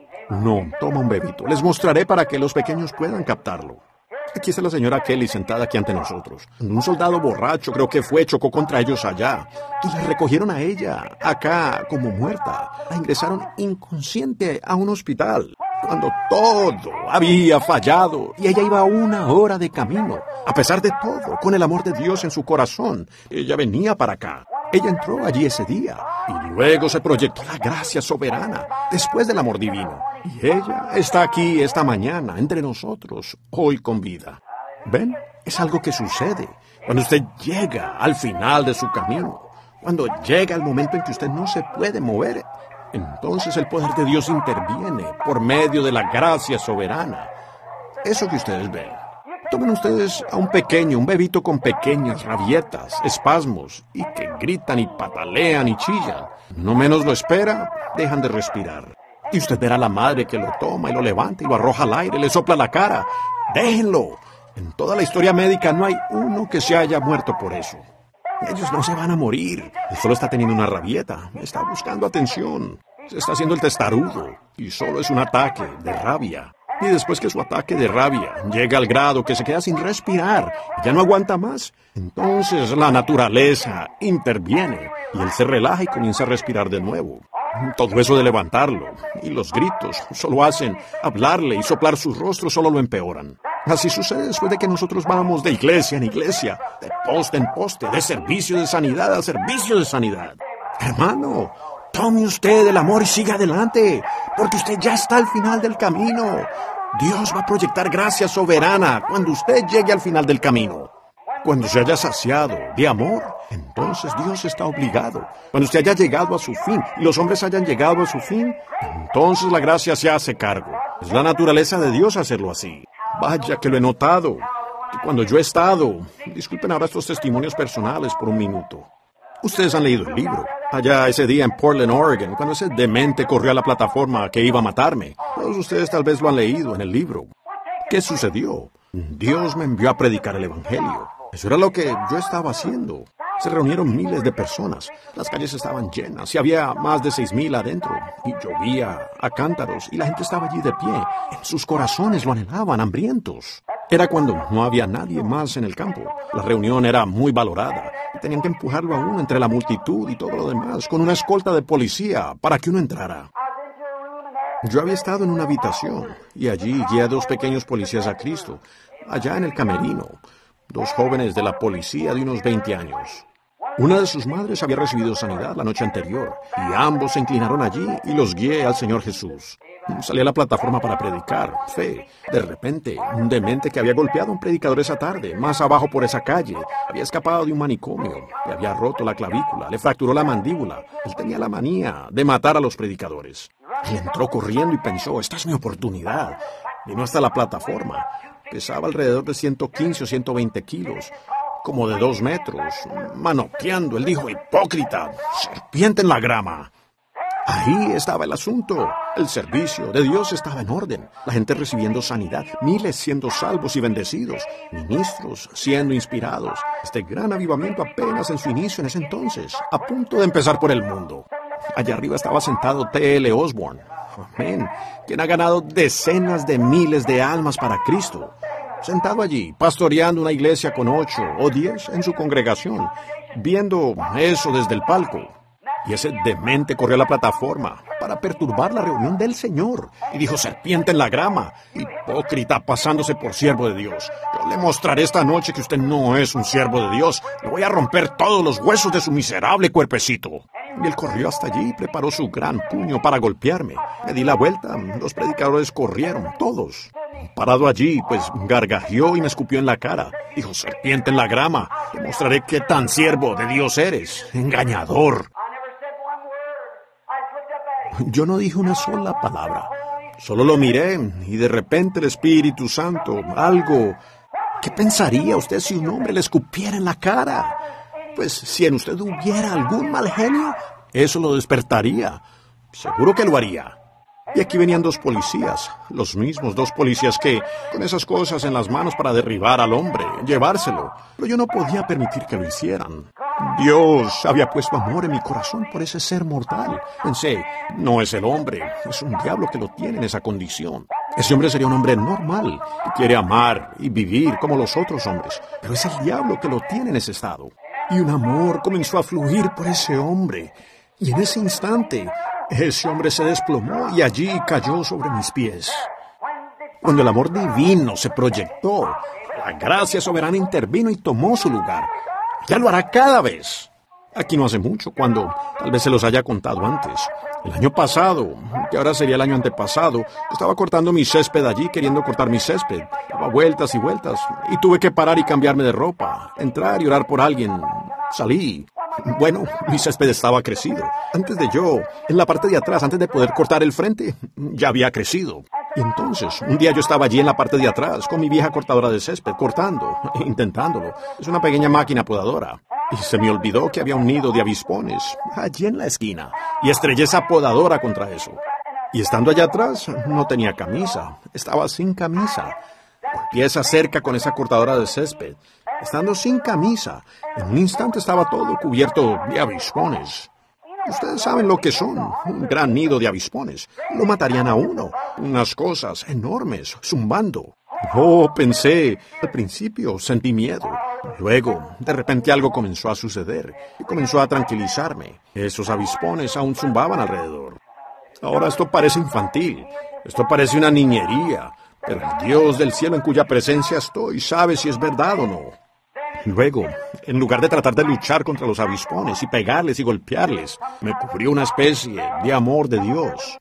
No, toma un bebito. Les mostraré para que los pequeños puedan captarlo. Aquí está la señora Kelly sentada aquí ante nosotros. Un soldado borracho, creo que fue, chocó contra ellos allá. Y la recogieron a ella, acá, como muerta. La ingresaron inconsciente a un hospital, cuando todo había fallado y ella iba a una hora de camino. A pesar de todo, con el amor de Dios en su corazón, ella venía para acá. Ella entró allí ese día y luego se proyectó la gracia soberana después del amor divino. Y ella está aquí esta mañana entre nosotros, hoy con vida. ¿Ven? Es algo que sucede cuando usted llega al final de su camino, cuando llega el momento en que usted no se puede mover. Entonces el poder de Dios interviene por medio de la gracia soberana. Eso que ustedes ven. Tomen ustedes a un pequeño, un bebito con pequeñas rabietas, espasmos, y que gritan y patalean y chillan. No menos lo espera, dejan de respirar. Y usted verá a la madre que lo toma y lo levanta y lo arroja al aire, le sopla la cara. ¡Déjenlo! En toda la historia médica no hay uno que se haya muerto por eso. Ellos no se van a morir. Él solo está teniendo una rabieta, está buscando atención. Se está haciendo el testarudo y solo es un ataque de rabia. Y después que su ataque de rabia llega al grado que se queda sin respirar, ya no aguanta más, entonces la naturaleza interviene y él se relaja y comienza a respirar de nuevo. Todo eso de levantarlo y los gritos solo hacen hablarle y soplar su rostro solo lo empeoran. Así sucede después de que nosotros vamos de iglesia en iglesia, de poste en poste, de servicio de sanidad a servicio de sanidad. Hermano, tome usted el amor y siga adelante, porque usted ya está al final del camino. Dios va a proyectar gracia soberana cuando usted llegue al final del camino. Cuando se haya saciado de amor, entonces Dios está obligado. Cuando usted haya llegado a su fin y los hombres hayan llegado a su fin, entonces la gracia se hace cargo. Es la naturaleza de Dios hacerlo así. Vaya que lo he notado. Que cuando yo he estado... Disculpen ahora estos testimonios personales por un minuto. Ustedes han leído el libro. Allá ese día en Portland, Oregon, cuando ese demente corrió a la plataforma que iba a matarme. Todos ustedes tal vez lo han leído en el libro. ¿Qué sucedió? Dios me envió a predicar el Evangelio. Eso era lo que yo estaba haciendo. Se reunieron miles de personas. Las calles estaban llenas y había más de seis mil adentro. Y llovía a cántaros y la gente estaba allí de pie. En sus corazones lo anhelaban, hambrientos. Era cuando no había nadie más en el campo. La reunión era muy valorada. Tenían que empujarlo a uno entre la multitud y todo lo demás, con una escolta de policía para que uno entrara. Yo había estado en una habitación y allí guié a dos pequeños policías a Cristo, allá en el camerino, dos jóvenes de la policía de unos veinte años. Una de sus madres había recibido sanidad la noche anterior y ambos se inclinaron allí y los guié al Señor Jesús. Salí a la plataforma para predicar fe. De repente, un demente que había golpeado a un predicador esa tarde, más abajo por esa calle, había escapado de un manicomio, le había roto la clavícula, le fracturó la mandíbula. Él tenía la manía de matar a los predicadores. Él entró corriendo y pensó, esta es mi oportunidad. Vino hasta la plataforma. Pesaba alrededor de ciento quince o ciento veinte kilos, como de dos metros, manoteando. Él dijo, hipócrita, serpiente en la grama. Ahí estaba el asunto. El servicio de Dios estaba en orden. La gente recibiendo sanidad, miles siendo salvos y bendecidos, ministros siendo inspirados. Este gran avivamiento apenas en su inicio en ese entonces, a punto de empezar por el mundo. Allá arriba estaba sentado T L Osborne, amén, quien ha ganado decenas de miles de almas para Cristo. Sentado allí, pastoreando una iglesia con ocho o diez en su congregación, viendo eso desde el palco. Y ese demente corrió a la plataforma para perturbar la reunión del Señor. Y dijo, serpiente en la grama, hipócrita pasándose por siervo de Dios. Yo le mostraré esta noche que usted no es un siervo de Dios. Le voy a romper todos los huesos de su miserable cuerpecito. Y él corrió hasta allí y preparó su gran puño para golpearme. Me di la vuelta, los predicadores corrieron, todos. Parado allí, pues gargajeó y me escupió en la cara. Dijo, serpiente en la grama, te mostraré qué tan siervo de Dios eres, engañador. Yo no dije una sola palabra. Solo lo miré y de repente el Espíritu Santo, algo... ¿Qué pensaría usted si un hombre le escupiera en la cara? Pues si en usted hubiera algún mal genio, Eso lo despertaría. Seguro que lo haría. Y aquí venían dos policías, los mismos dos policías que, con esas cosas en las manos para derribar al hombre, llevárselo. Pero yo no podía permitir que lo hicieran. Dios había puesto amor en mi corazón por ese ser mortal. Pensé, no es el hombre, es un diablo que lo tiene en esa condición. Ese hombre sería un hombre normal, que quiere amar y vivir como los otros hombres. Pero es el diablo que lo tiene en ese estado. Y un amor comenzó a fluir por ese hombre. Y en ese instante, ese hombre se desplomó y allí cayó sobre mis pies. Cuando el amor divino se proyectó, la gracia soberana intervino y tomó su lugar. Ya lo hará cada vez. Aquí no hace mucho, cuando tal vez se los haya contado antes. El año pasado, que ahora sería el año antepasado, estaba cortando mi césped allí, queriendo cortar mi césped. Daba vueltas y vueltas, y tuve que parar y cambiarme de ropa, entrar y orar por alguien. Salí. Bueno, mi césped estaba crecido. Antes de yo, en la parte de atrás, antes de poder cortar el frente, ya había crecido. Y entonces, un día yo estaba allí en la parte de atrás, con mi vieja cortadora de césped, cortando, intentándolo. Es una pequeña máquina podadora. Y se me olvidó que había un nido de avispones, allí en la esquina, y estrellé esa podadora contra eso. Y estando allá atrás, no tenía camisa, estaba sin camisa. Golpeé esa cerca con esa cortadora de césped. Estando sin camisa, en un instante estaba todo cubierto de avispones. Ustedes saben lo que son, un gran nido de avispones. Lo matarían a uno, unas cosas enormes, zumbando. Oh, pensé, al principio sentí miedo. Luego, de repente algo comenzó a suceder y comenzó a tranquilizarme. Esos avispones aún zumbaban alrededor. Ahora esto parece infantil, esto parece una niñería, pero el Dios del cielo en cuya presencia estoy sabe si es verdad o no. Luego, en lugar de tratar de luchar contra los avispones y pegarles y golpearles, me cubrió una especie de amor de Dios.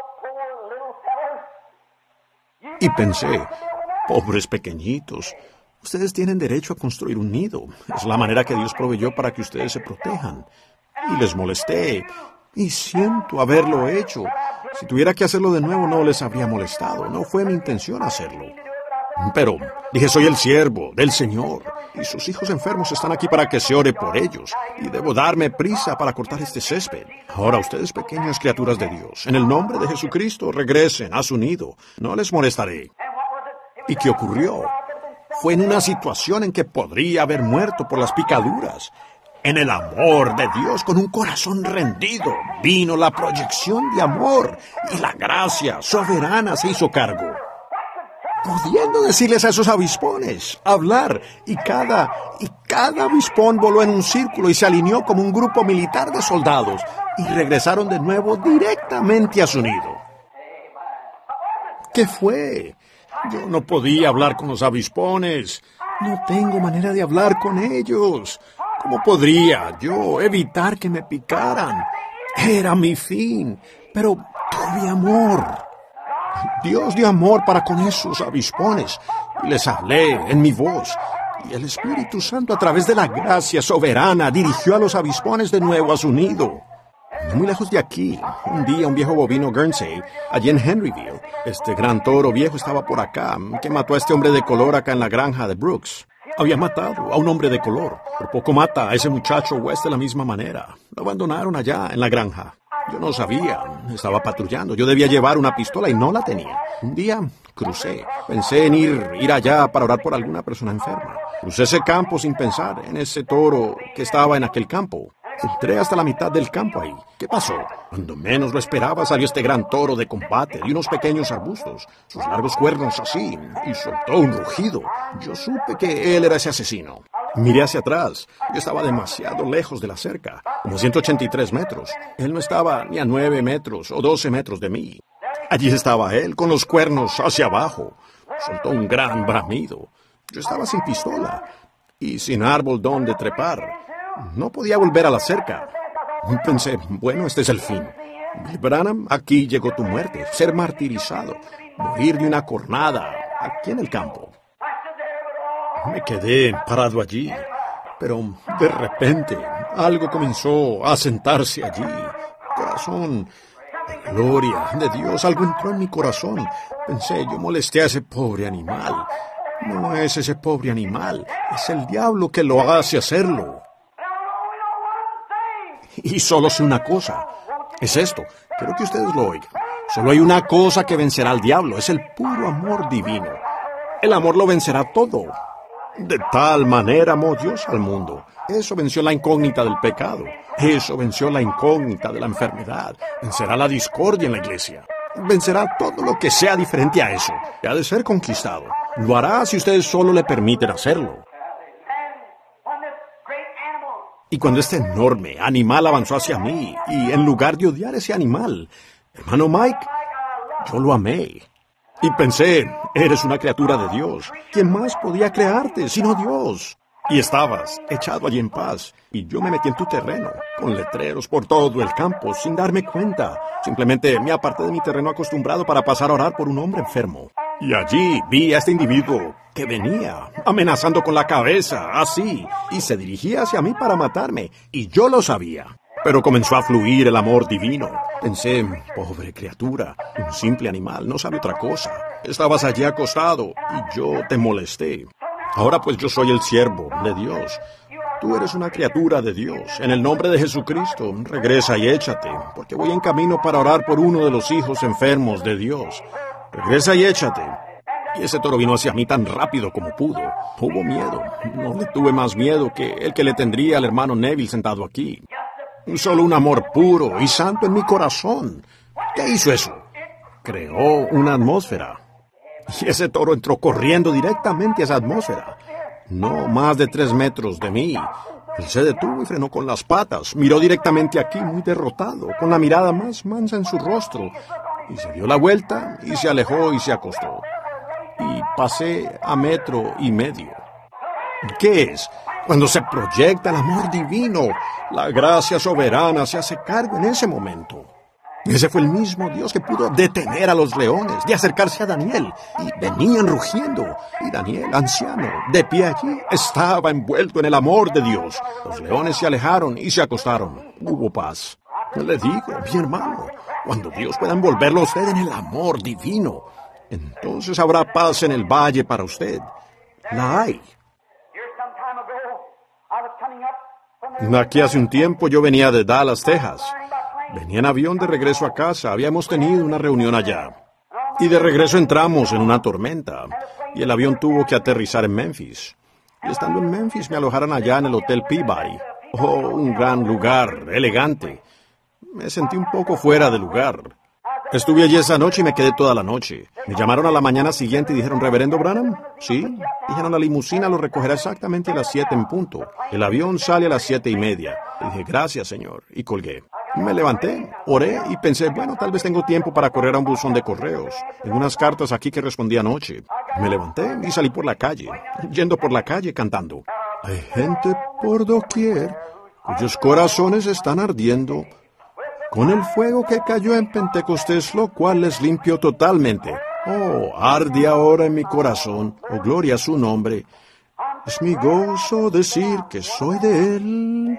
Y pensé, pobres pequeñitos, ustedes tienen derecho a construir un nido. Es la manera que Dios proveyó para que ustedes se protejan. Y les molesté, y siento haberlo hecho. Si tuviera que hacerlo de nuevo, no les habría molestado. No fue mi intención hacerlo. Pero dije, soy el siervo del Señor, y sus hijos enfermos están aquí para que se ore por ellos, y debo darme prisa para cortar este césped. Ahora ustedes, pequeñas criaturas de Dios, en el nombre de Jesucristo, regresen a su nido. No les molestaré. ¿Y qué ocurrió? Fue en una situación en que podría haber muerto por las picaduras. En el amor de Dios, con un corazón rendido, vino la proyección de amor, y la gracia soberana se hizo cargo. Pudiendo decirles a esos avispones, hablar, y cada, y cada avispón voló en un círculo y se alineó como un grupo militar de soldados, y regresaron de nuevo directamente a su nido. ¿Qué fue? Yo no podía hablar con los avispones. No tengo manera de hablar con ellos. ¿Cómo podría yo evitar que me picaran? Era mi fin, pero tuve amor. Dios dio amor para con esos avispones, y les hablé en mi voz, y el Espíritu Santo a través de la gracia soberana dirigió a los avispones de nuevo a su nido. No muy lejos de aquí, un día un viejo bovino Guernsey, allí en Henryville, este gran toro viejo estaba por acá, que mató a este hombre de color acá en la granja de Brooks. Había matado a un hombre de color. Por poco mata a ese muchacho West de la misma manera. Lo abandonaron allá en la granja. Yo no sabía, estaba patrullando. Yo debía llevar una pistola y no la tenía. Un día crucé. Pensé en ir, ir allá para orar por alguna persona enferma. Crucé ese campo sin pensar en ese toro que estaba en aquel campo. Entré hasta la mitad del campo ahí. ¿Qué pasó? Cuando menos lo esperaba salió este gran toro de combate de unos pequeños arbustos, sus largos cuernos así, y soltó un rugido. Yo supe que él era ese asesino. Miré hacia atrás. Yo estaba demasiado lejos de la cerca, como ciento ochenta y tres metros. Él no estaba ni a nueve metros o doce metros de mí. Allí estaba él, con los cuernos hacia abajo. Soltó un gran bramido. Yo estaba sin pistola y sin árbol donde trepar. No podía volver a la cerca. Pensé, bueno, este es el fin. Bill Branham, aquí llegó tu muerte, ser martirizado, morir de una cornada, aquí en el campo. Me quedé parado allí, pero de repente algo comenzó a sentarse allí. Corazón, de gloria de Dios, algo entró en mi corazón. Pensé, yo molesté a ese pobre animal. No es ese pobre animal, es el diablo que lo hace hacerlo. Y solo sé una cosa. Es esto. Quiero que ustedes lo oigan. Solo hay una cosa que vencerá al diablo. Es el puro amor divino. El amor lo vencerá todo. De tal manera amó Dios al mundo. Eso venció la incógnita del pecado. Eso venció la incógnita de la enfermedad. Vencerá la discordia en la iglesia. Vencerá todo lo que sea diferente a eso. Y ha de ser conquistado. Lo hará si ustedes solo le permiten hacerlo. Y cuando este enorme animal avanzó hacia mí, y en lugar de odiar ese animal, hermano Mike, yo lo amé. Y pensé, eres una criatura de Dios. ¿Quién más podía crearte sino Dios? Y estabas echado allí en paz, y yo me metí en tu terreno, con letreros por todo el campo, sin darme cuenta. Simplemente me aparté de mi terreno acostumbrado para pasar a orar por un hombre enfermo. Y allí vi a este individuo que venía, amenazando con la cabeza, así, y se dirigía hacia mí para matarme, y yo lo sabía. Pero comenzó a fluir el amor divino. Pensé, pobre criatura, un simple animal, no sabe otra cosa. Estabas allí acostado, y yo te molesté. Ahora pues yo soy el siervo de Dios. Tú eres una criatura de Dios. En el nombre de Jesucristo, regresa y échate, porque voy en camino para orar por uno de los hijos enfermos de Dios. Regresa y échate. Y ese toro vino hacia mí tan rápido como pudo. Hubo miedo. No le tuve más miedo que el que le tendría al hermano Neville sentado aquí. Solo un amor puro y santo en mi corazón. ¿Qué hizo eso? Creó una atmósfera. Y ese toro entró corriendo directamente a esa atmósfera. No más de tres metros de mí. Él se detuvo y frenó con las patas. Miró directamente aquí, muy derrotado, con la mirada más mansa en su rostro. Y se dio la vuelta y se alejó y se acostó. Y pasé a metro y medio. ¿Qué es? Cuando se proyecta el amor divino, la gracia soberana se hace cargo en ese momento. Ese fue el mismo Dios que pudo detener a los leones de acercarse a Daniel, y venían rugiendo. Y Daniel, anciano, de pie allí, estaba envuelto en el amor de Dios. Los leones se alejaron y se acostaron. Hubo paz. Le digo, mi hermano, cuando Dios pueda envolverlo a usted en el amor divino, entonces habrá paz en el valle para usted. La hay. Aquí hace un tiempo yo venía de Dallas, Texas. Venía en avión de regreso a casa. Habíamos tenido una reunión allá. Y de regreso entramos en una tormenta. Y el avión tuvo que aterrizar en Memphis. Y estando en Memphis me alojaron allá en el Hotel Peabody. Oh, un gran lugar, elegante. Me sentí un poco fuera de lugar. Estuve allí esa noche y me quedé toda la noche. Me llamaron a la mañana siguiente y dijeron, ¿Reverendo Branham? Sí. Dijeron, la limusina lo recogerá exactamente a las siete en punto. El avión sale a las siete y media. Y dije, gracias, señor. Y colgué. Me levanté, oré y pensé, bueno, tal vez tengo tiempo para correr a un buzón de correos. Tengo unas cartas aquí que respondí anoche. Me levanté y salí por la calle, yendo por la calle cantando. Hay gente por doquier cuyos corazones están ardiendo con el fuego que cayó en Pentecostés, lo cual les limpió totalmente. Oh, arde ahora en mi corazón, oh gloria a su nombre. Es mi gozo decir que soy de él.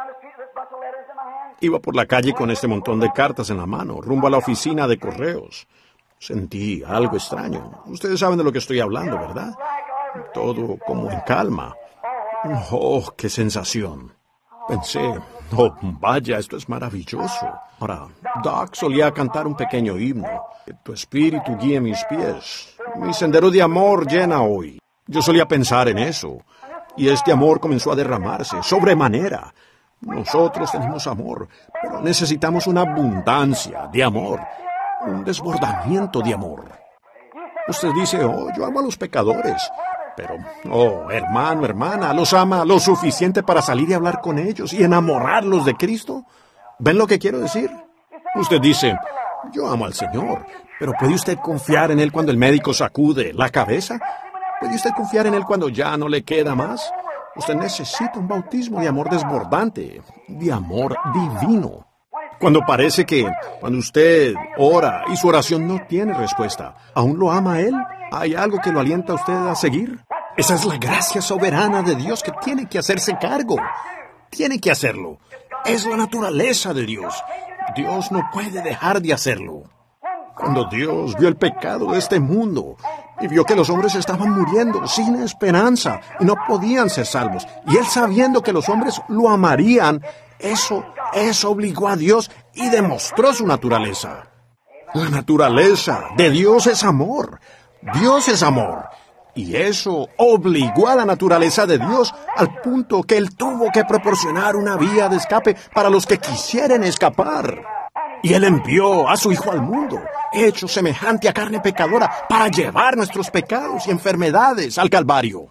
Iba por la calle con este montón de cartas en la mano, rumbo a la oficina de correos. Sentí algo extraño. Ustedes saben de lo que estoy hablando, ¿verdad? Todo como en calma. Oh, qué sensación. Pensé, oh, vaya, esto es maravilloso. Ahora, Doc solía cantar un pequeño himno. Que tu espíritu guíe mis pies. Mi sendero de amor llena hoy. Yo solía pensar en eso. Y este amor comenzó a derramarse, sobremanera. Nosotros tenemos amor, pero necesitamos una abundancia de amor. Un desbordamiento de amor. Usted dice, oh, yo amo a los pecadores. Pero, oh, hermano, hermana, ¿los ama lo suficiente para salir y hablar con ellos y enamorarlos de Cristo? ¿Ven lo que quiero decir? Usted dice, yo amo al Señor, pero ¿puede usted confiar en Él cuando el médico sacude la cabeza? ¿Puede usted confiar en Él cuando ya no le queda más? Usted necesita un bautismo de amor desbordante, de amor divino. Cuando parece que, cuando usted ora y su oración no tiene respuesta, ¿aún lo ama a Él? ¿Hay algo que lo alienta a usted a seguir? Esa es la gracia soberana de Dios que tiene que hacerse cargo. Tiene que hacerlo. Es la naturaleza de Dios. Dios no puede dejar de hacerlo. Cuando Dios vio el pecado de este mundo y vio que los hombres estaban muriendo sin esperanza y no podían ser salvos, y Él sabiendo que los hombres lo amarían, eso Eso obligó a Dios y demostró su naturaleza. La naturaleza de Dios es amor. Dios es amor. Y eso obligó a la naturaleza de Dios al punto que Él tuvo que proporcionar una vía de escape para los que quisieran escapar. Y Él envió a su Hijo al mundo, hecho semejante a carne pecadora, para llevar nuestros pecados y enfermedades al Calvario.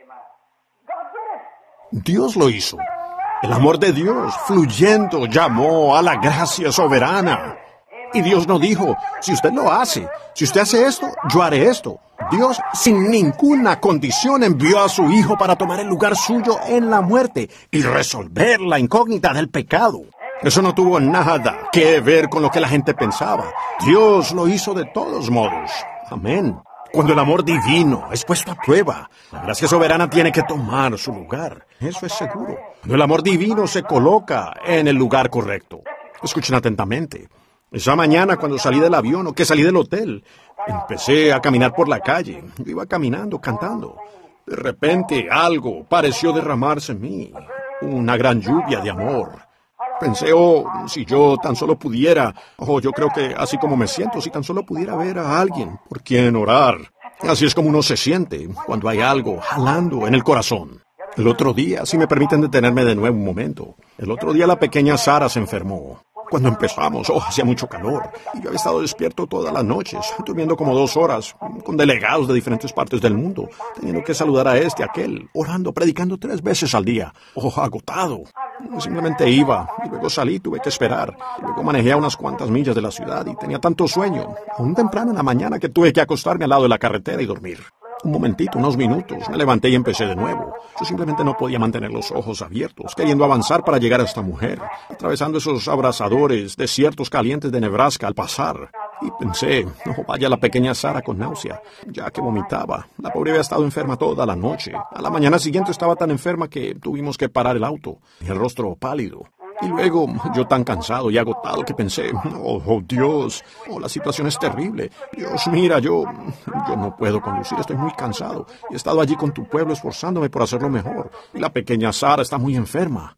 Dios lo hizo. El amor de Dios, fluyendo, llamó a la gracia soberana. Y Dios no dijo, si usted lo hace, si usted hace esto, yo haré esto. Dios, sin ninguna condición, envió a su Hijo para tomar el lugar suyo en la muerte y resolver la incógnita del pecado. Eso no tuvo nada que ver con lo que la gente pensaba. Dios lo hizo de todos modos. Amén. Cuando el amor divino es puesto a prueba, la gracia soberana tiene que tomar su lugar. Eso es seguro. Cuando el amor divino se coloca en el lugar correcto. Escuchen atentamente. Esa mañana cuando salí del avión o que salí del hotel, empecé a caminar por la calle. Yo iba caminando, cantando. De repente algo pareció derramarse en mí. Una gran lluvia de amor. Pensé, oh, si yo tan solo pudiera, oh, yo creo que así como me siento, si tan solo pudiera ver a alguien por quien orar. Así es como uno se siente cuando hay algo jalando en el corazón. El otro día, si me permiten detenerme de nuevo un momento, el otro día la pequeña Sara se enfermó. Cuando empezamos, oh, hacía mucho calor, y yo había estado despierto todas las noches, durmiendo como dos horas, con delegados de diferentes partes del mundo, teniendo que saludar a este, a aquel, orando, predicando tres veces al día. Oh, agotado. Simplemente iba, y luego salí, tuve que esperar, y luego manejé a unas cuantas millas de la ciudad, y tenía tanto sueño, aún temprano en la mañana, que tuve que acostarme al lado de la carretera y dormir. Un momentito, unos minutos, me levanté y empecé de nuevo. Yo simplemente no podía mantener los ojos abiertos, queriendo avanzar para llegar a esta mujer, atravesando esos abrasadores desiertos calientes de Nebraska al pasar. Y pensé, oh, vaya la pequeña Sara con náusea, ya que vomitaba. La pobre había estado enferma toda la noche. A la mañana siguiente estaba tan enferma que tuvimos que parar el auto, y el rostro pálido. Y luego, yo tan cansado y agotado que pensé, oh, oh Dios, oh, la situación es terrible. Dios, mira, yo, yo no puedo conducir, estoy muy cansado. He estado allí con tu pueblo esforzándome por hacerlo mejor. Y la pequeña Sara está muy enferma.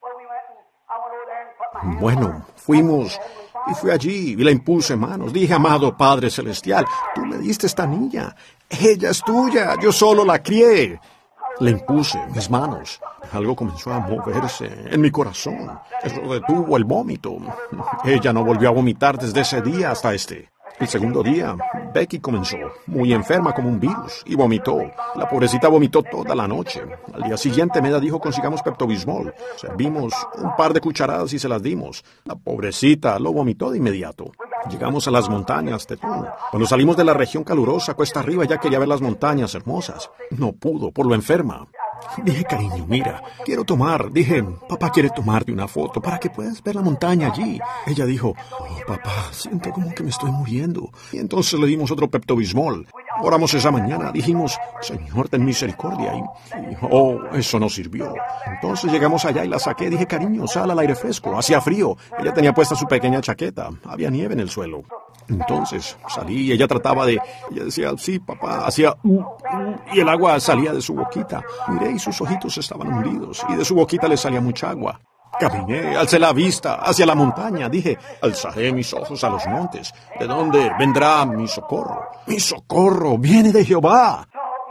Bueno, fuimos y fui allí y le impuse manos. Dije, amado Padre Celestial, tú me diste esta niña. Ella es tuya, yo solo la crié. Le impuse mis manos. Algo comenzó a moverse en mi corazón. Eso detuvo el vómito. Ella no volvió a vomitar desde ese día hasta este. El segundo día, Becky comenzó, muy enferma como un virus, y vomitó. La pobrecita vomitó toda la noche. Al día siguiente, Meda dijo, consigamos Pepto-Bismol. Servimos un par de cucharadas y se las dimos. La pobrecita lo vomitó de inmediato. Llegamos a las montañas Tetón. Cuando salimos de la región calurosa, cuesta arriba, ya quería ver las montañas hermosas. No pudo, por lo enferma. Dije, cariño, mira, quiero tomar. Dije, papá quiere tomarte una foto para que puedas ver la montaña allí. Ella dijo, oh, papá, siento como que me estoy muriendo. Y entonces le dimos otro Pepto-Bismol. Oramos esa mañana, dijimos, Señor, ten misericordia. Y, y, oh, eso no sirvió. Entonces llegamos allá y la saqué. Dije, cariño, sal al aire fresco. Hacía frío. Ella tenía puesta su pequeña chaqueta. Había nieve en el suelo. Entonces salí y ella trataba de... Ella decía, sí, papá, hacía... Uh, uh, y el agua salía de su boquita. Miré y sus ojitos estaban hundidos y de su boquita le salía mucha agua. Caminé, alcé la vista hacia la montaña. Dije, alzaré mis ojos a los montes. ¿De dónde vendrá mi socorro? Mi socorro viene de Jehová.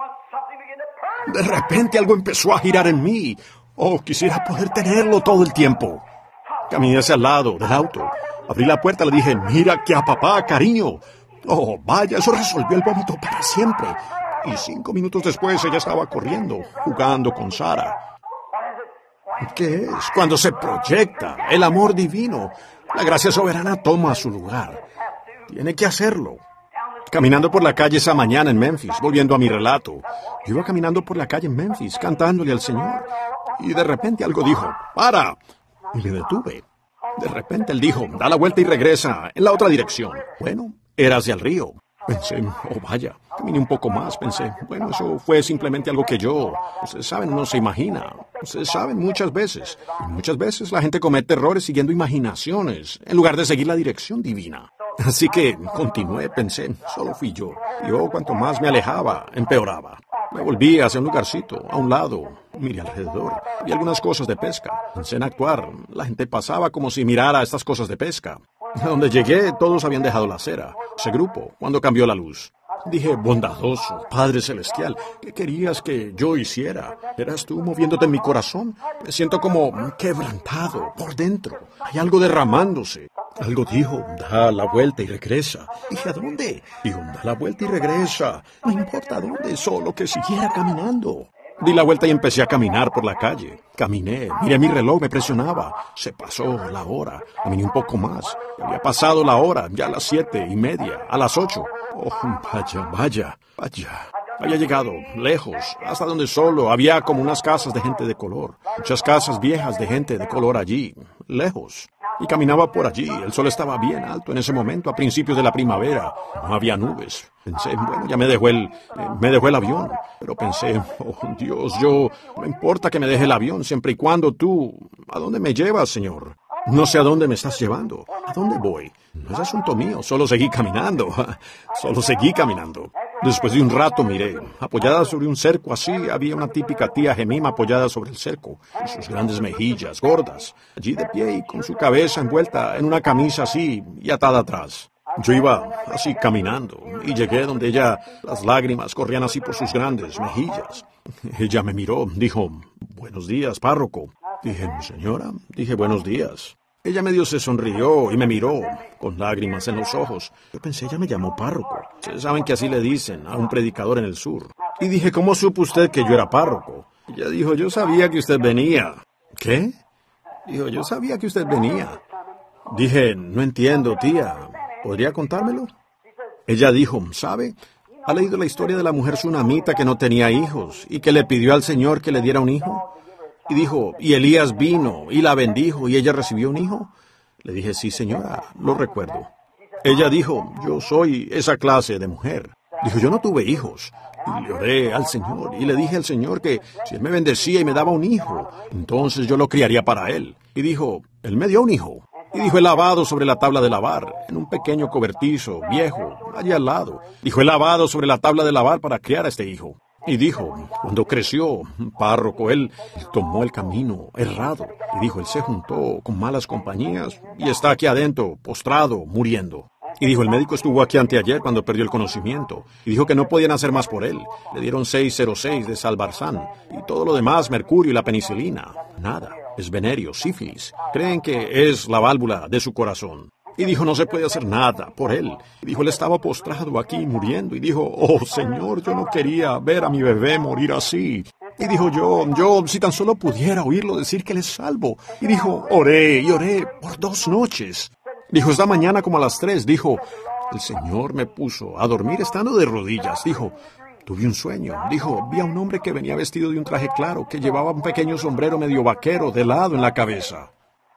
De repente algo empezó a girar en mí. Oh, quisiera poder tenerlo todo el tiempo. Caminé hacia el lado del auto. Abrí la puerta, le dije, mira que a papá, cariño. Oh, vaya, eso resolvió el vómito para siempre. Y cinco minutos después ella estaba corriendo, jugando con Sara. ¿Qué es? Cuando se proyecta el amor divino, la gracia soberana toma su lugar. Tiene que hacerlo. Caminando por la calle esa mañana en Memphis, volviendo a mi relato, yo iba caminando por la calle en Memphis, cantándole al Señor. Y de repente algo dijo, ¡para! Y me detuve. De repente él dijo, da la vuelta y regresa en la otra dirección. Bueno, era hacia el río. Pensé, oh vaya, caminé un poco más, pensé, bueno, eso fue simplemente algo que yo, ustedes saben, no se imagina. Ustedes saben, muchas veces, y muchas veces la gente comete errores siguiendo imaginaciones, en lugar de seguir la dirección divina. Así que continué, pensé, solo fui yo. Yo, cuanto más me alejaba, empeoraba. Me volví hacia un lugarcito, a un lado, Miré alrededor. Vi algunas cosas de pesca. Pensé en actuar. La gente pasaba como si mirara estas cosas de pesca. A donde llegué, todos habían dejado la acera. Ese grupo, cuando cambió la luz. Dije, bondadoso, Padre Celestial, ¿qué querías que yo hiciera? ¿Eras tú moviéndote en mi corazón? Me siento como quebrantado por dentro. Hay algo derramándose. Algo dijo, da la vuelta y regresa. Dije, ¿a dónde? Dijo, da la vuelta y regresa. No importa a dónde, solo que siguiera caminando. Di la vuelta y empecé a caminar por la calle. Caminé, miré mi reloj, me presionaba. Se pasó la hora. Caminé un poco más. Había pasado la hora, ya a las siete y media, a las ocho. Oh, vaya, vaya, vaya. Había llegado lejos, hasta donde solo había como unas casas de gente de color. Muchas casas viejas de gente de color allí, lejos. Y caminaba por allí. El sol estaba bien alto en ese momento, a principios de la primavera. No había nubes. Pensé, bueno, ya me dejó el, eh, me dejó el avión. Pero pensé, oh Dios, yo, no importa que me deje el avión, siempre y cuando tú, ¿a dónde me llevas, Señor? No sé a dónde me estás llevando. ¿A dónde voy? No es asunto mío, solo seguí caminando. Solo seguí caminando. Después de un rato miré. Apoyada sobre un cerco así, había una típica tía Jemima apoyada sobre el cerco, con sus grandes mejillas gordas, allí de pie y con su cabeza envuelta en una camisa así y atada atrás. Yo iba así caminando y llegué donde ella, las lágrimas corrían así por sus grandes mejillas. Ella me miró, dijo, buenos días, párroco. Dije, señora, dije, buenos días. Ella medio se sonrió y me miró, con lágrimas en los ojos. Yo pensé, ella me llamó párroco. Ustedes saben que así le dicen a un predicador en el sur. Y dije, ¿cómo supo usted que yo era párroco? Ella dijo, yo sabía que usted venía. ¿Qué? Dijo, yo sabía que usted venía. Dije, no entiendo, tía. ¿Podría contármelo? Ella dijo, ¿sabe? ¿Ha leído la historia de la mujer sunamita que no tenía hijos y que le pidió al Señor que le diera un hijo? Y dijo, y Elías vino y la bendijo y ella recibió un hijo. Le dije, sí, señora, lo recuerdo. Ella dijo, yo soy esa clase de mujer. Dijo, yo no tuve hijos. Y le oré al Señor y le dije al Señor que si Él me bendecía y me daba un hijo, entonces yo lo criaría para Él. Y dijo, Él me dio un hijo. Y dijo, he lavado sobre la tabla de lavar, en un pequeño cobertizo, viejo, allá al lado. Dijo, he lavado sobre la tabla de lavar para criar a este hijo. Y dijo, cuando creció, párroco, él tomó el camino errado. Y dijo, él se juntó con malas compañías y está aquí adentro, postrado, muriendo. Y dijo, el médico estuvo aquí anteayer cuando perdió el conocimiento. Y dijo que no podían hacer más por él. Le dieron seiscientos seis de Salvarsan. Y todo lo demás, mercurio y la penicilina. Nada. Es venerio, sífilis. Creen que es la válvula de su corazón. Y dijo, no se puede hacer nada por él. Y dijo, él estaba postrado aquí muriendo. Y dijo, oh Señor, yo no quería ver a mi bebé morir así. Y dijo, yo, yo, si tan solo pudiera oírlo decir que él es salvo. Y dijo, oré y oré por dos noches. Dijo, esta mañana como a las tres, dijo, el Señor me puso a dormir estando de rodillas. Dijo, tuve un sueño. Dijo, vi a un hombre que venía vestido de un traje claro, que llevaba un pequeño sombrero medio vaquero de lado en la cabeza.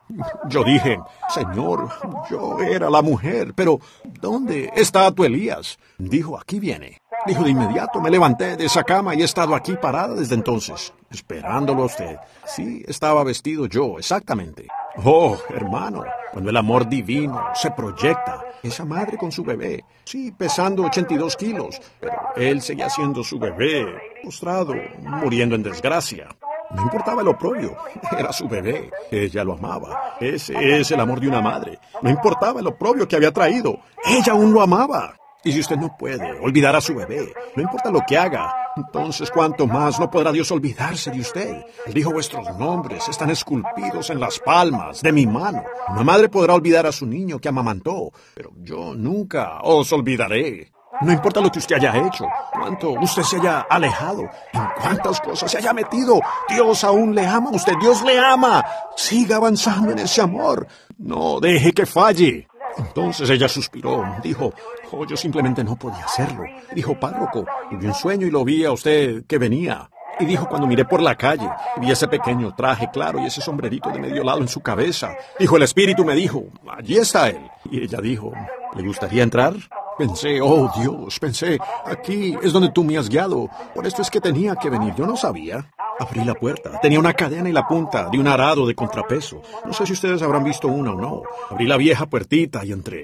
Yo dije, Señor, yo era la mujer, pero ¿dónde está tu Elías? Dijo, aquí viene. Dijo, de inmediato me levanté de esa cama y he estado aquí parada desde entonces, esperándolo a usted. Sí, estaba vestido yo, exactamente. Oh, hermano, cuando el amor divino se proyecta, esa madre con su bebé, sí, pesando ochenta y dos kilos, pero él seguía siendo su bebé, postrado, muriendo en desgracia. No importaba el oprobio, era su bebé, ella lo amaba. Ese es el amor de una madre. No importaba el oprobio que había traído, ella aún lo amaba. Y si usted no puede olvidar a su bebé, no importa lo que haga, entonces cuánto más no podrá Dios olvidarse de usted. Él dijo, vuestros nombres están esculpidos en las palmas de mi mano. Una madre podrá olvidar a su niño que amamantó, pero yo nunca os olvidaré. No importa lo que usted haya hecho, cuánto usted se haya alejado, en cuántas cosas se haya metido, Dios aún le ama a usted, Dios le ama. Siga avanzando en ese amor, no deje que falle. Entonces ella suspiró, dijo, oh, yo simplemente no podía hacerlo. Dijo, párroco, tuve un sueño y lo vi a usted que venía. Y dijo, cuando miré por la calle, vi ese pequeño traje claro y ese sombrerito de medio lado en su cabeza. Dijo, el espíritu me dijo, allí está él. Y ella dijo, ¿le gustaría entrar? Pensé, oh Dios, pensé, aquí es donde tú me has guiado. Por esto es que tenía que venir, yo no sabía. Abrí la puerta. Tenía una cadena y la punta de un arado de contrapeso. No sé si ustedes habrán visto una o no. Abrí la vieja puertita y entré.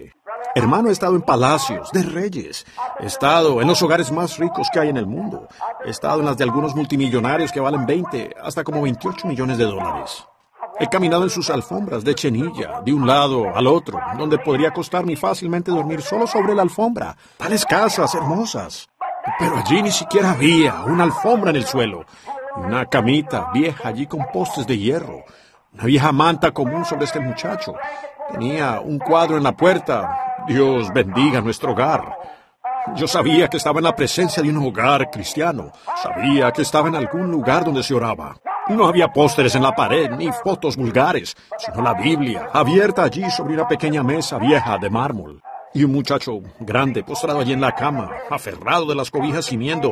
Hermano, he estado en palacios de reyes. He estado en los hogares más ricos que hay en el mundo. He estado en las de algunos multimillonarios que valen veinte, hasta como veintiocho millones de dólares. He caminado en sus alfombras de chenilla, de un lado al otro, donde podría acostarme y fácilmente dormir solo sobre la alfombra. Tales casas hermosas. Pero allí ni siquiera había una alfombra en el suelo. Y una camita vieja allí con postes de hierro. Una vieja manta común sobre este muchacho. Tenía un cuadro en la puerta. Dios bendiga nuestro hogar. Yo sabía que estaba en la presencia de un hogar cristiano. Sabía que estaba en algún lugar donde se oraba. No había pósteres en la pared, ni fotos vulgares, sino la Biblia, abierta allí sobre una pequeña mesa vieja de mármol. Y un muchacho grande postrado allí en la cama, aferrado de las cobijas gimiendo.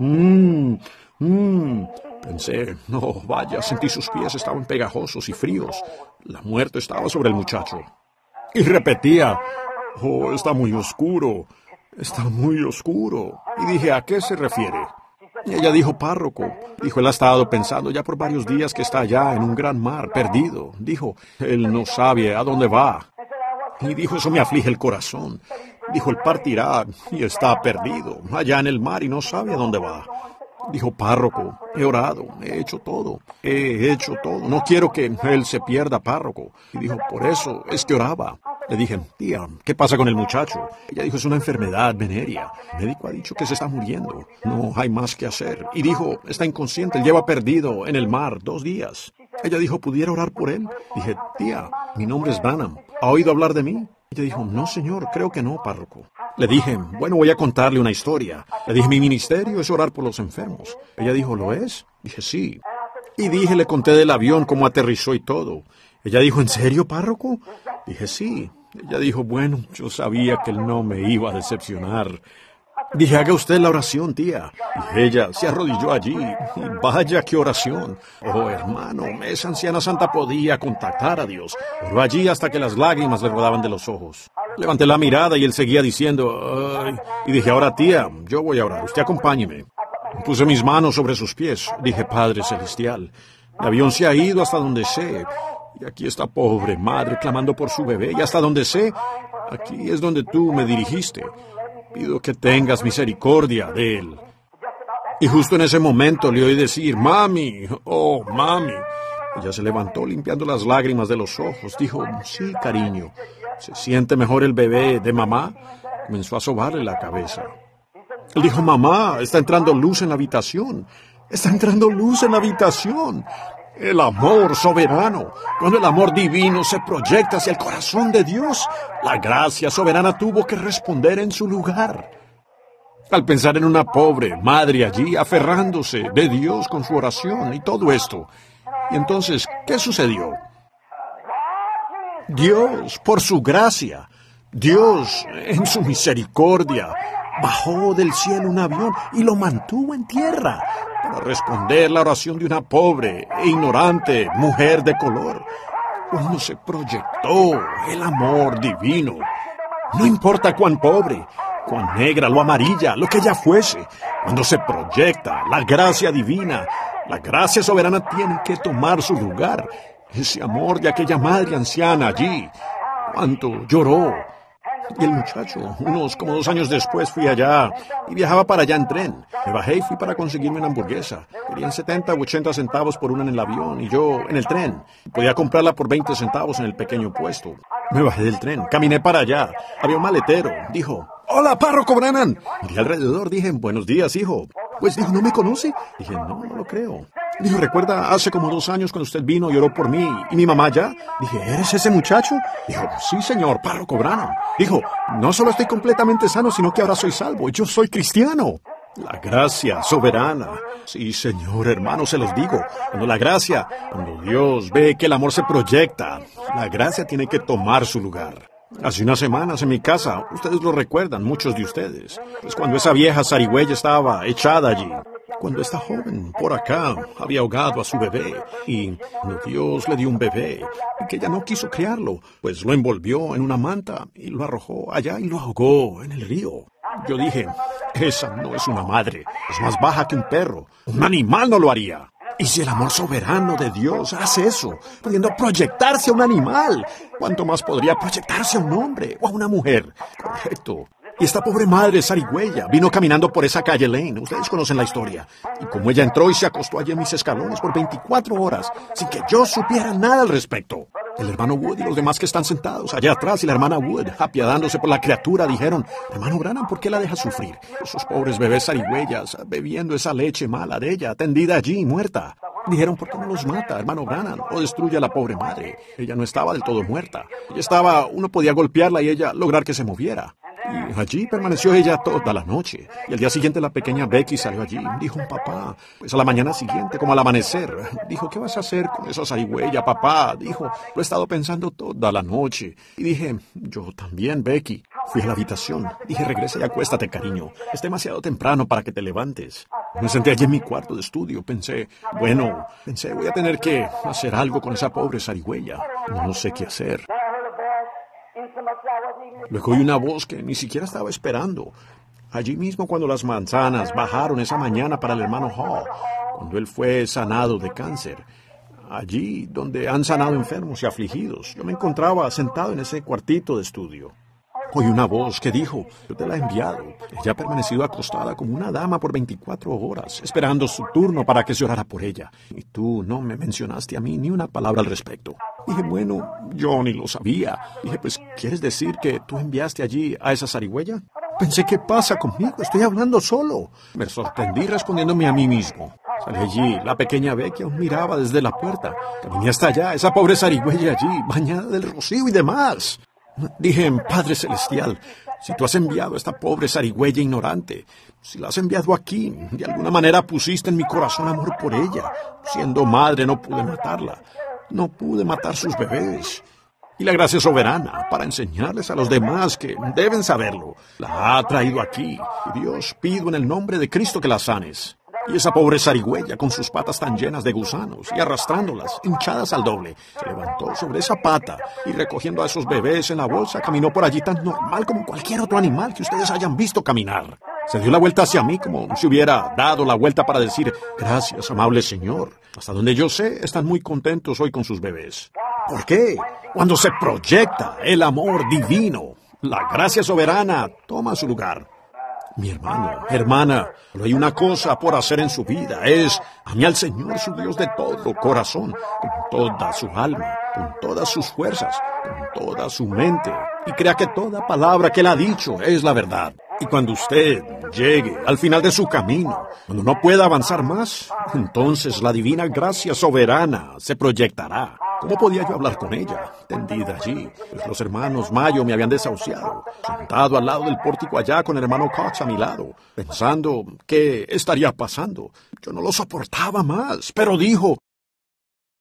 Mmm, mmm. Pensé, no, vaya, sentí sus pies estaban pegajosos y fríos. La muerte estaba sobre el muchacho. Y repetía, oh, está muy oscuro, está muy oscuro. Y dije, ¿a qué se refiere? Y ella dijo, párroco. Dijo, él ha estado pensando ya por varios días que está allá en un gran mar, perdido. Dijo, él no sabe a dónde va. Y dijo, eso me aflige el corazón. Dijo, él partirá y está perdido, allá en el mar y no sabe a dónde va. Dijo, párroco, he orado, he hecho todo, he hecho todo. No quiero que él se pierda, párroco. Y dijo, por eso es que oraba. Le dije, tía, ¿qué pasa con el muchacho? Ella dijo, es una enfermedad venérea. El médico ha dicho que se está muriendo. No hay más que hacer. Y dijo, está inconsciente, él lleva perdido en el mar dos días. Ella dijo, ¿pudiera orar por él? Dije, tía, mi nombre es Branham. ¿Ha oído hablar de mí? Ella dijo, no, señor, creo que no, párroco. Le dije, bueno, voy a contarle una historia. Le dije, mi ministerio es orar por los enfermos. Ella dijo, ¿lo es? Dije, sí. Y dije, le conté del avión, cómo aterrizó y todo. Ella dijo, ¿en serio, párroco? Dije, sí. Ella dijo, bueno, yo sabía que él no me iba a decepcionar. Dije, haga usted la oración, tía. Y ella se arrodilló allí. Y vaya, qué oración. Oh, hermano, esa anciana santa podía contactar a Dios. Oró allí hasta que las lágrimas le rodaban de los ojos. Levanté la mirada y él seguía diciendo, ay. Y dije, ahora, tía, yo voy a orar. Usted acompáñeme. Puse mis manos sobre sus pies. Dije, Padre Celestial, el avión se ha ido hasta donde sé. Y aquí está pobre madre clamando por su bebé. Y hasta donde sé, aquí es donde tú me dirigiste. Pido que tengas misericordia de él. Y justo en ese momento le oí decir, mami, oh, mami. Ella se levantó limpiando las lágrimas de los ojos. Dijo, sí, cariño. ¿Se siente mejor el bebé de mamá? Comenzó a sobarle la cabeza. Él dijo, mamá, está entrando luz en la habitación. Está entrando luz en la habitación. El amor soberano. Cuando el amor divino se proyecta hacia el corazón de Dios, la gracia soberana tuvo que responder en su lugar. Al pensar en una pobre madre allí, aferrándose de Dios con su oración y todo esto. Y entonces, ¿qué sucedió? Dios, por su gracia, Dios, en su misericordia, bajó del cielo un avión y lo mantuvo en tierra para responder la oración de una pobre e ignorante mujer de color. Cuando se proyectó el amor divino, no importa cuán pobre, cuán negra o amarilla, lo que ella fuese, cuando se proyecta la gracia divina, la gracia soberana tiene que tomar su lugar. Ese amor de aquella madre anciana allí, cuánto lloró. Y el muchacho, unos como dos años después, fui allá y viajaba para allá en tren. Me bajé y fui para conseguirme una hamburguesa. Querían setenta u ochenta centavos por una en el avión y yo en el tren. Podía comprarla por veinte centavos en el pequeño puesto. Me bajé del tren, caminé para allá. Había un maletero. Dijo, hola, párroco Branham. Miré alrededor, dije, buenos días, hijo. Pues dijo, ¿no me conoce? Dije, no, no lo creo. Dijo, ¿recuerda hace como dos años cuando usted vino y oró por mí y mi mamá ya? Dije, ¿eres ese muchacho? Dijo, sí, señor, párroco Branham. Dijo, no solo estoy completamente sano, sino que ahora soy salvo. Yo soy cristiano. La gracia soberana. Sí, señor, hermano, se los digo. Cuando la gracia, cuando Dios ve que el amor se proyecta, la gracia tiene que tomar su lugar. Hace unas semanas en mi casa, ustedes lo recuerdan, muchos de ustedes, pues cuando esa vieja zarigüeya estaba echada allí, cuando esta joven por acá había ahogado a su bebé, y cuando Dios le dio un bebé, y que ella no quiso criarlo, pues lo envolvió en una manta y lo arrojó allá y lo ahogó en el río. Yo dije, esa no es una madre, es más baja que un perro, un animal no lo haría. ¿Y si el amor soberano de Dios hace eso, pudiendo proyectarse a un animal? ¿Cuánto más podría proyectarse a un hombre o a una mujer? Correcto. Y esta pobre madre zarigüeya vino caminando por esa calle Lane. Ustedes conocen la historia. Y como ella entró y se acostó allí en mis escalones por veinticuatro horas, sin que yo supiera nada al respecto. El hermano Wood y los demás que están sentados allá atrás y la hermana Wood, apiadándose por la criatura, dijeron, hermano Branham, ¿por qué la deja sufrir? Esos pobres bebés zarigüeyas, bebiendo esa leche mala de ella, tendida allí, muerta. Dijeron, ¿por qué no los mata, hermano Branham? O destruye a la pobre madre. Ella no estaba del todo muerta. Ella estaba, uno podía golpearla y ella lograr que se moviera. Y allí permaneció ella toda la noche. Y al día siguiente la pequeña Becky salió allí. Dijo, papá, pues a la mañana siguiente, como al amanecer, dijo, ¿qué vas a hacer con esa zarigüeya, papá? Dijo, lo he estado pensando toda la noche. Y dije, yo también, Becky. Fui a la habitación. Dije, regresa y acuéstate, cariño. Es demasiado temprano para que te levantes. Me senté allí en mi cuarto de estudio. Pensé, bueno, pensé, voy a tener que hacer algo con esa pobre zarigüeya. No sé qué hacer. Luego oí una voz que ni siquiera estaba esperando. Allí mismo cuando las manzanas bajaron esa mañana para el hermano Hall, cuando él fue sanado de cáncer. Allí donde han sanado enfermos y afligidos. Yo me encontraba sentado en ese cuartito de estudio. Oí una voz que dijo, yo te la he enviado. Ella ha permanecido acostada como una dama por veinticuatro horas, esperando su turno para que se orara por ella. Y tú no me mencionaste a mí ni una palabra al respecto. Dije, bueno, yo ni lo sabía. Dije, pues, ¿quieres decir que tú enviaste allí a esa zarigüeya? Pensé, ¿qué pasa conmigo? Estoy hablando solo. Me sorprendí respondiéndome a mí mismo. Salí allí, la pequeña Becky aún miraba desde la puerta. Caminé hasta allá, esa pobre zarigüeya allí, bañada del rocío y demás. Dije, Padre Celestial, si tú has enviado a esta pobre zarigüeya ignorante, si la has enviado aquí, de alguna manera pusiste en mi corazón amor por ella. Siendo madre no pude matarla, no pude matar sus bebés. Y la gracia soberana, para enseñarles a los demás que deben saberlo, la ha traído aquí. Y Dios, pido en el nombre de Cristo que la sanes. Y esa pobre zarigüeya, con sus patas tan llenas de gusanos y arrastrándolas, hinchadas al doble, se levantó sobre esa pata y recogiendo a esos bebés en la bolsa, caminó por allí tan normal como cualquier otro animal que ustedes hayan visto caminar. Se dio la vuelta hacia mí como si hubiera dado la vuelta para decir, gracias, amable Señor. Hasta donde yo sé, están muy contentos hoy con sus bebés. ¿Por qué? Cuando se proyecta el amor divino, la gracia soberana toma su lugar. Mi hermano, hermana, pero hay una cosa por hacer en su vida, es ame al Señor su Dios de todo corazón, con toda su alma, con todas sus fuerzas, con toda su mente, y crea que toda palabra que él ha dicho es la verdad. Y cuando usted llegue al final de su camino, cuando no pueda avanzar más, entonces la divina gracia soberana se proyectará. ¿Cómo podía yo hablar con ella? Tendida allí, pues los hermanos Mayo me habían desahuciado, sentado al lado del pórtico allá con el hermano Cox a mi lado, pensando qué estaría pasando. Yo no lo soportaba más, pero dijo,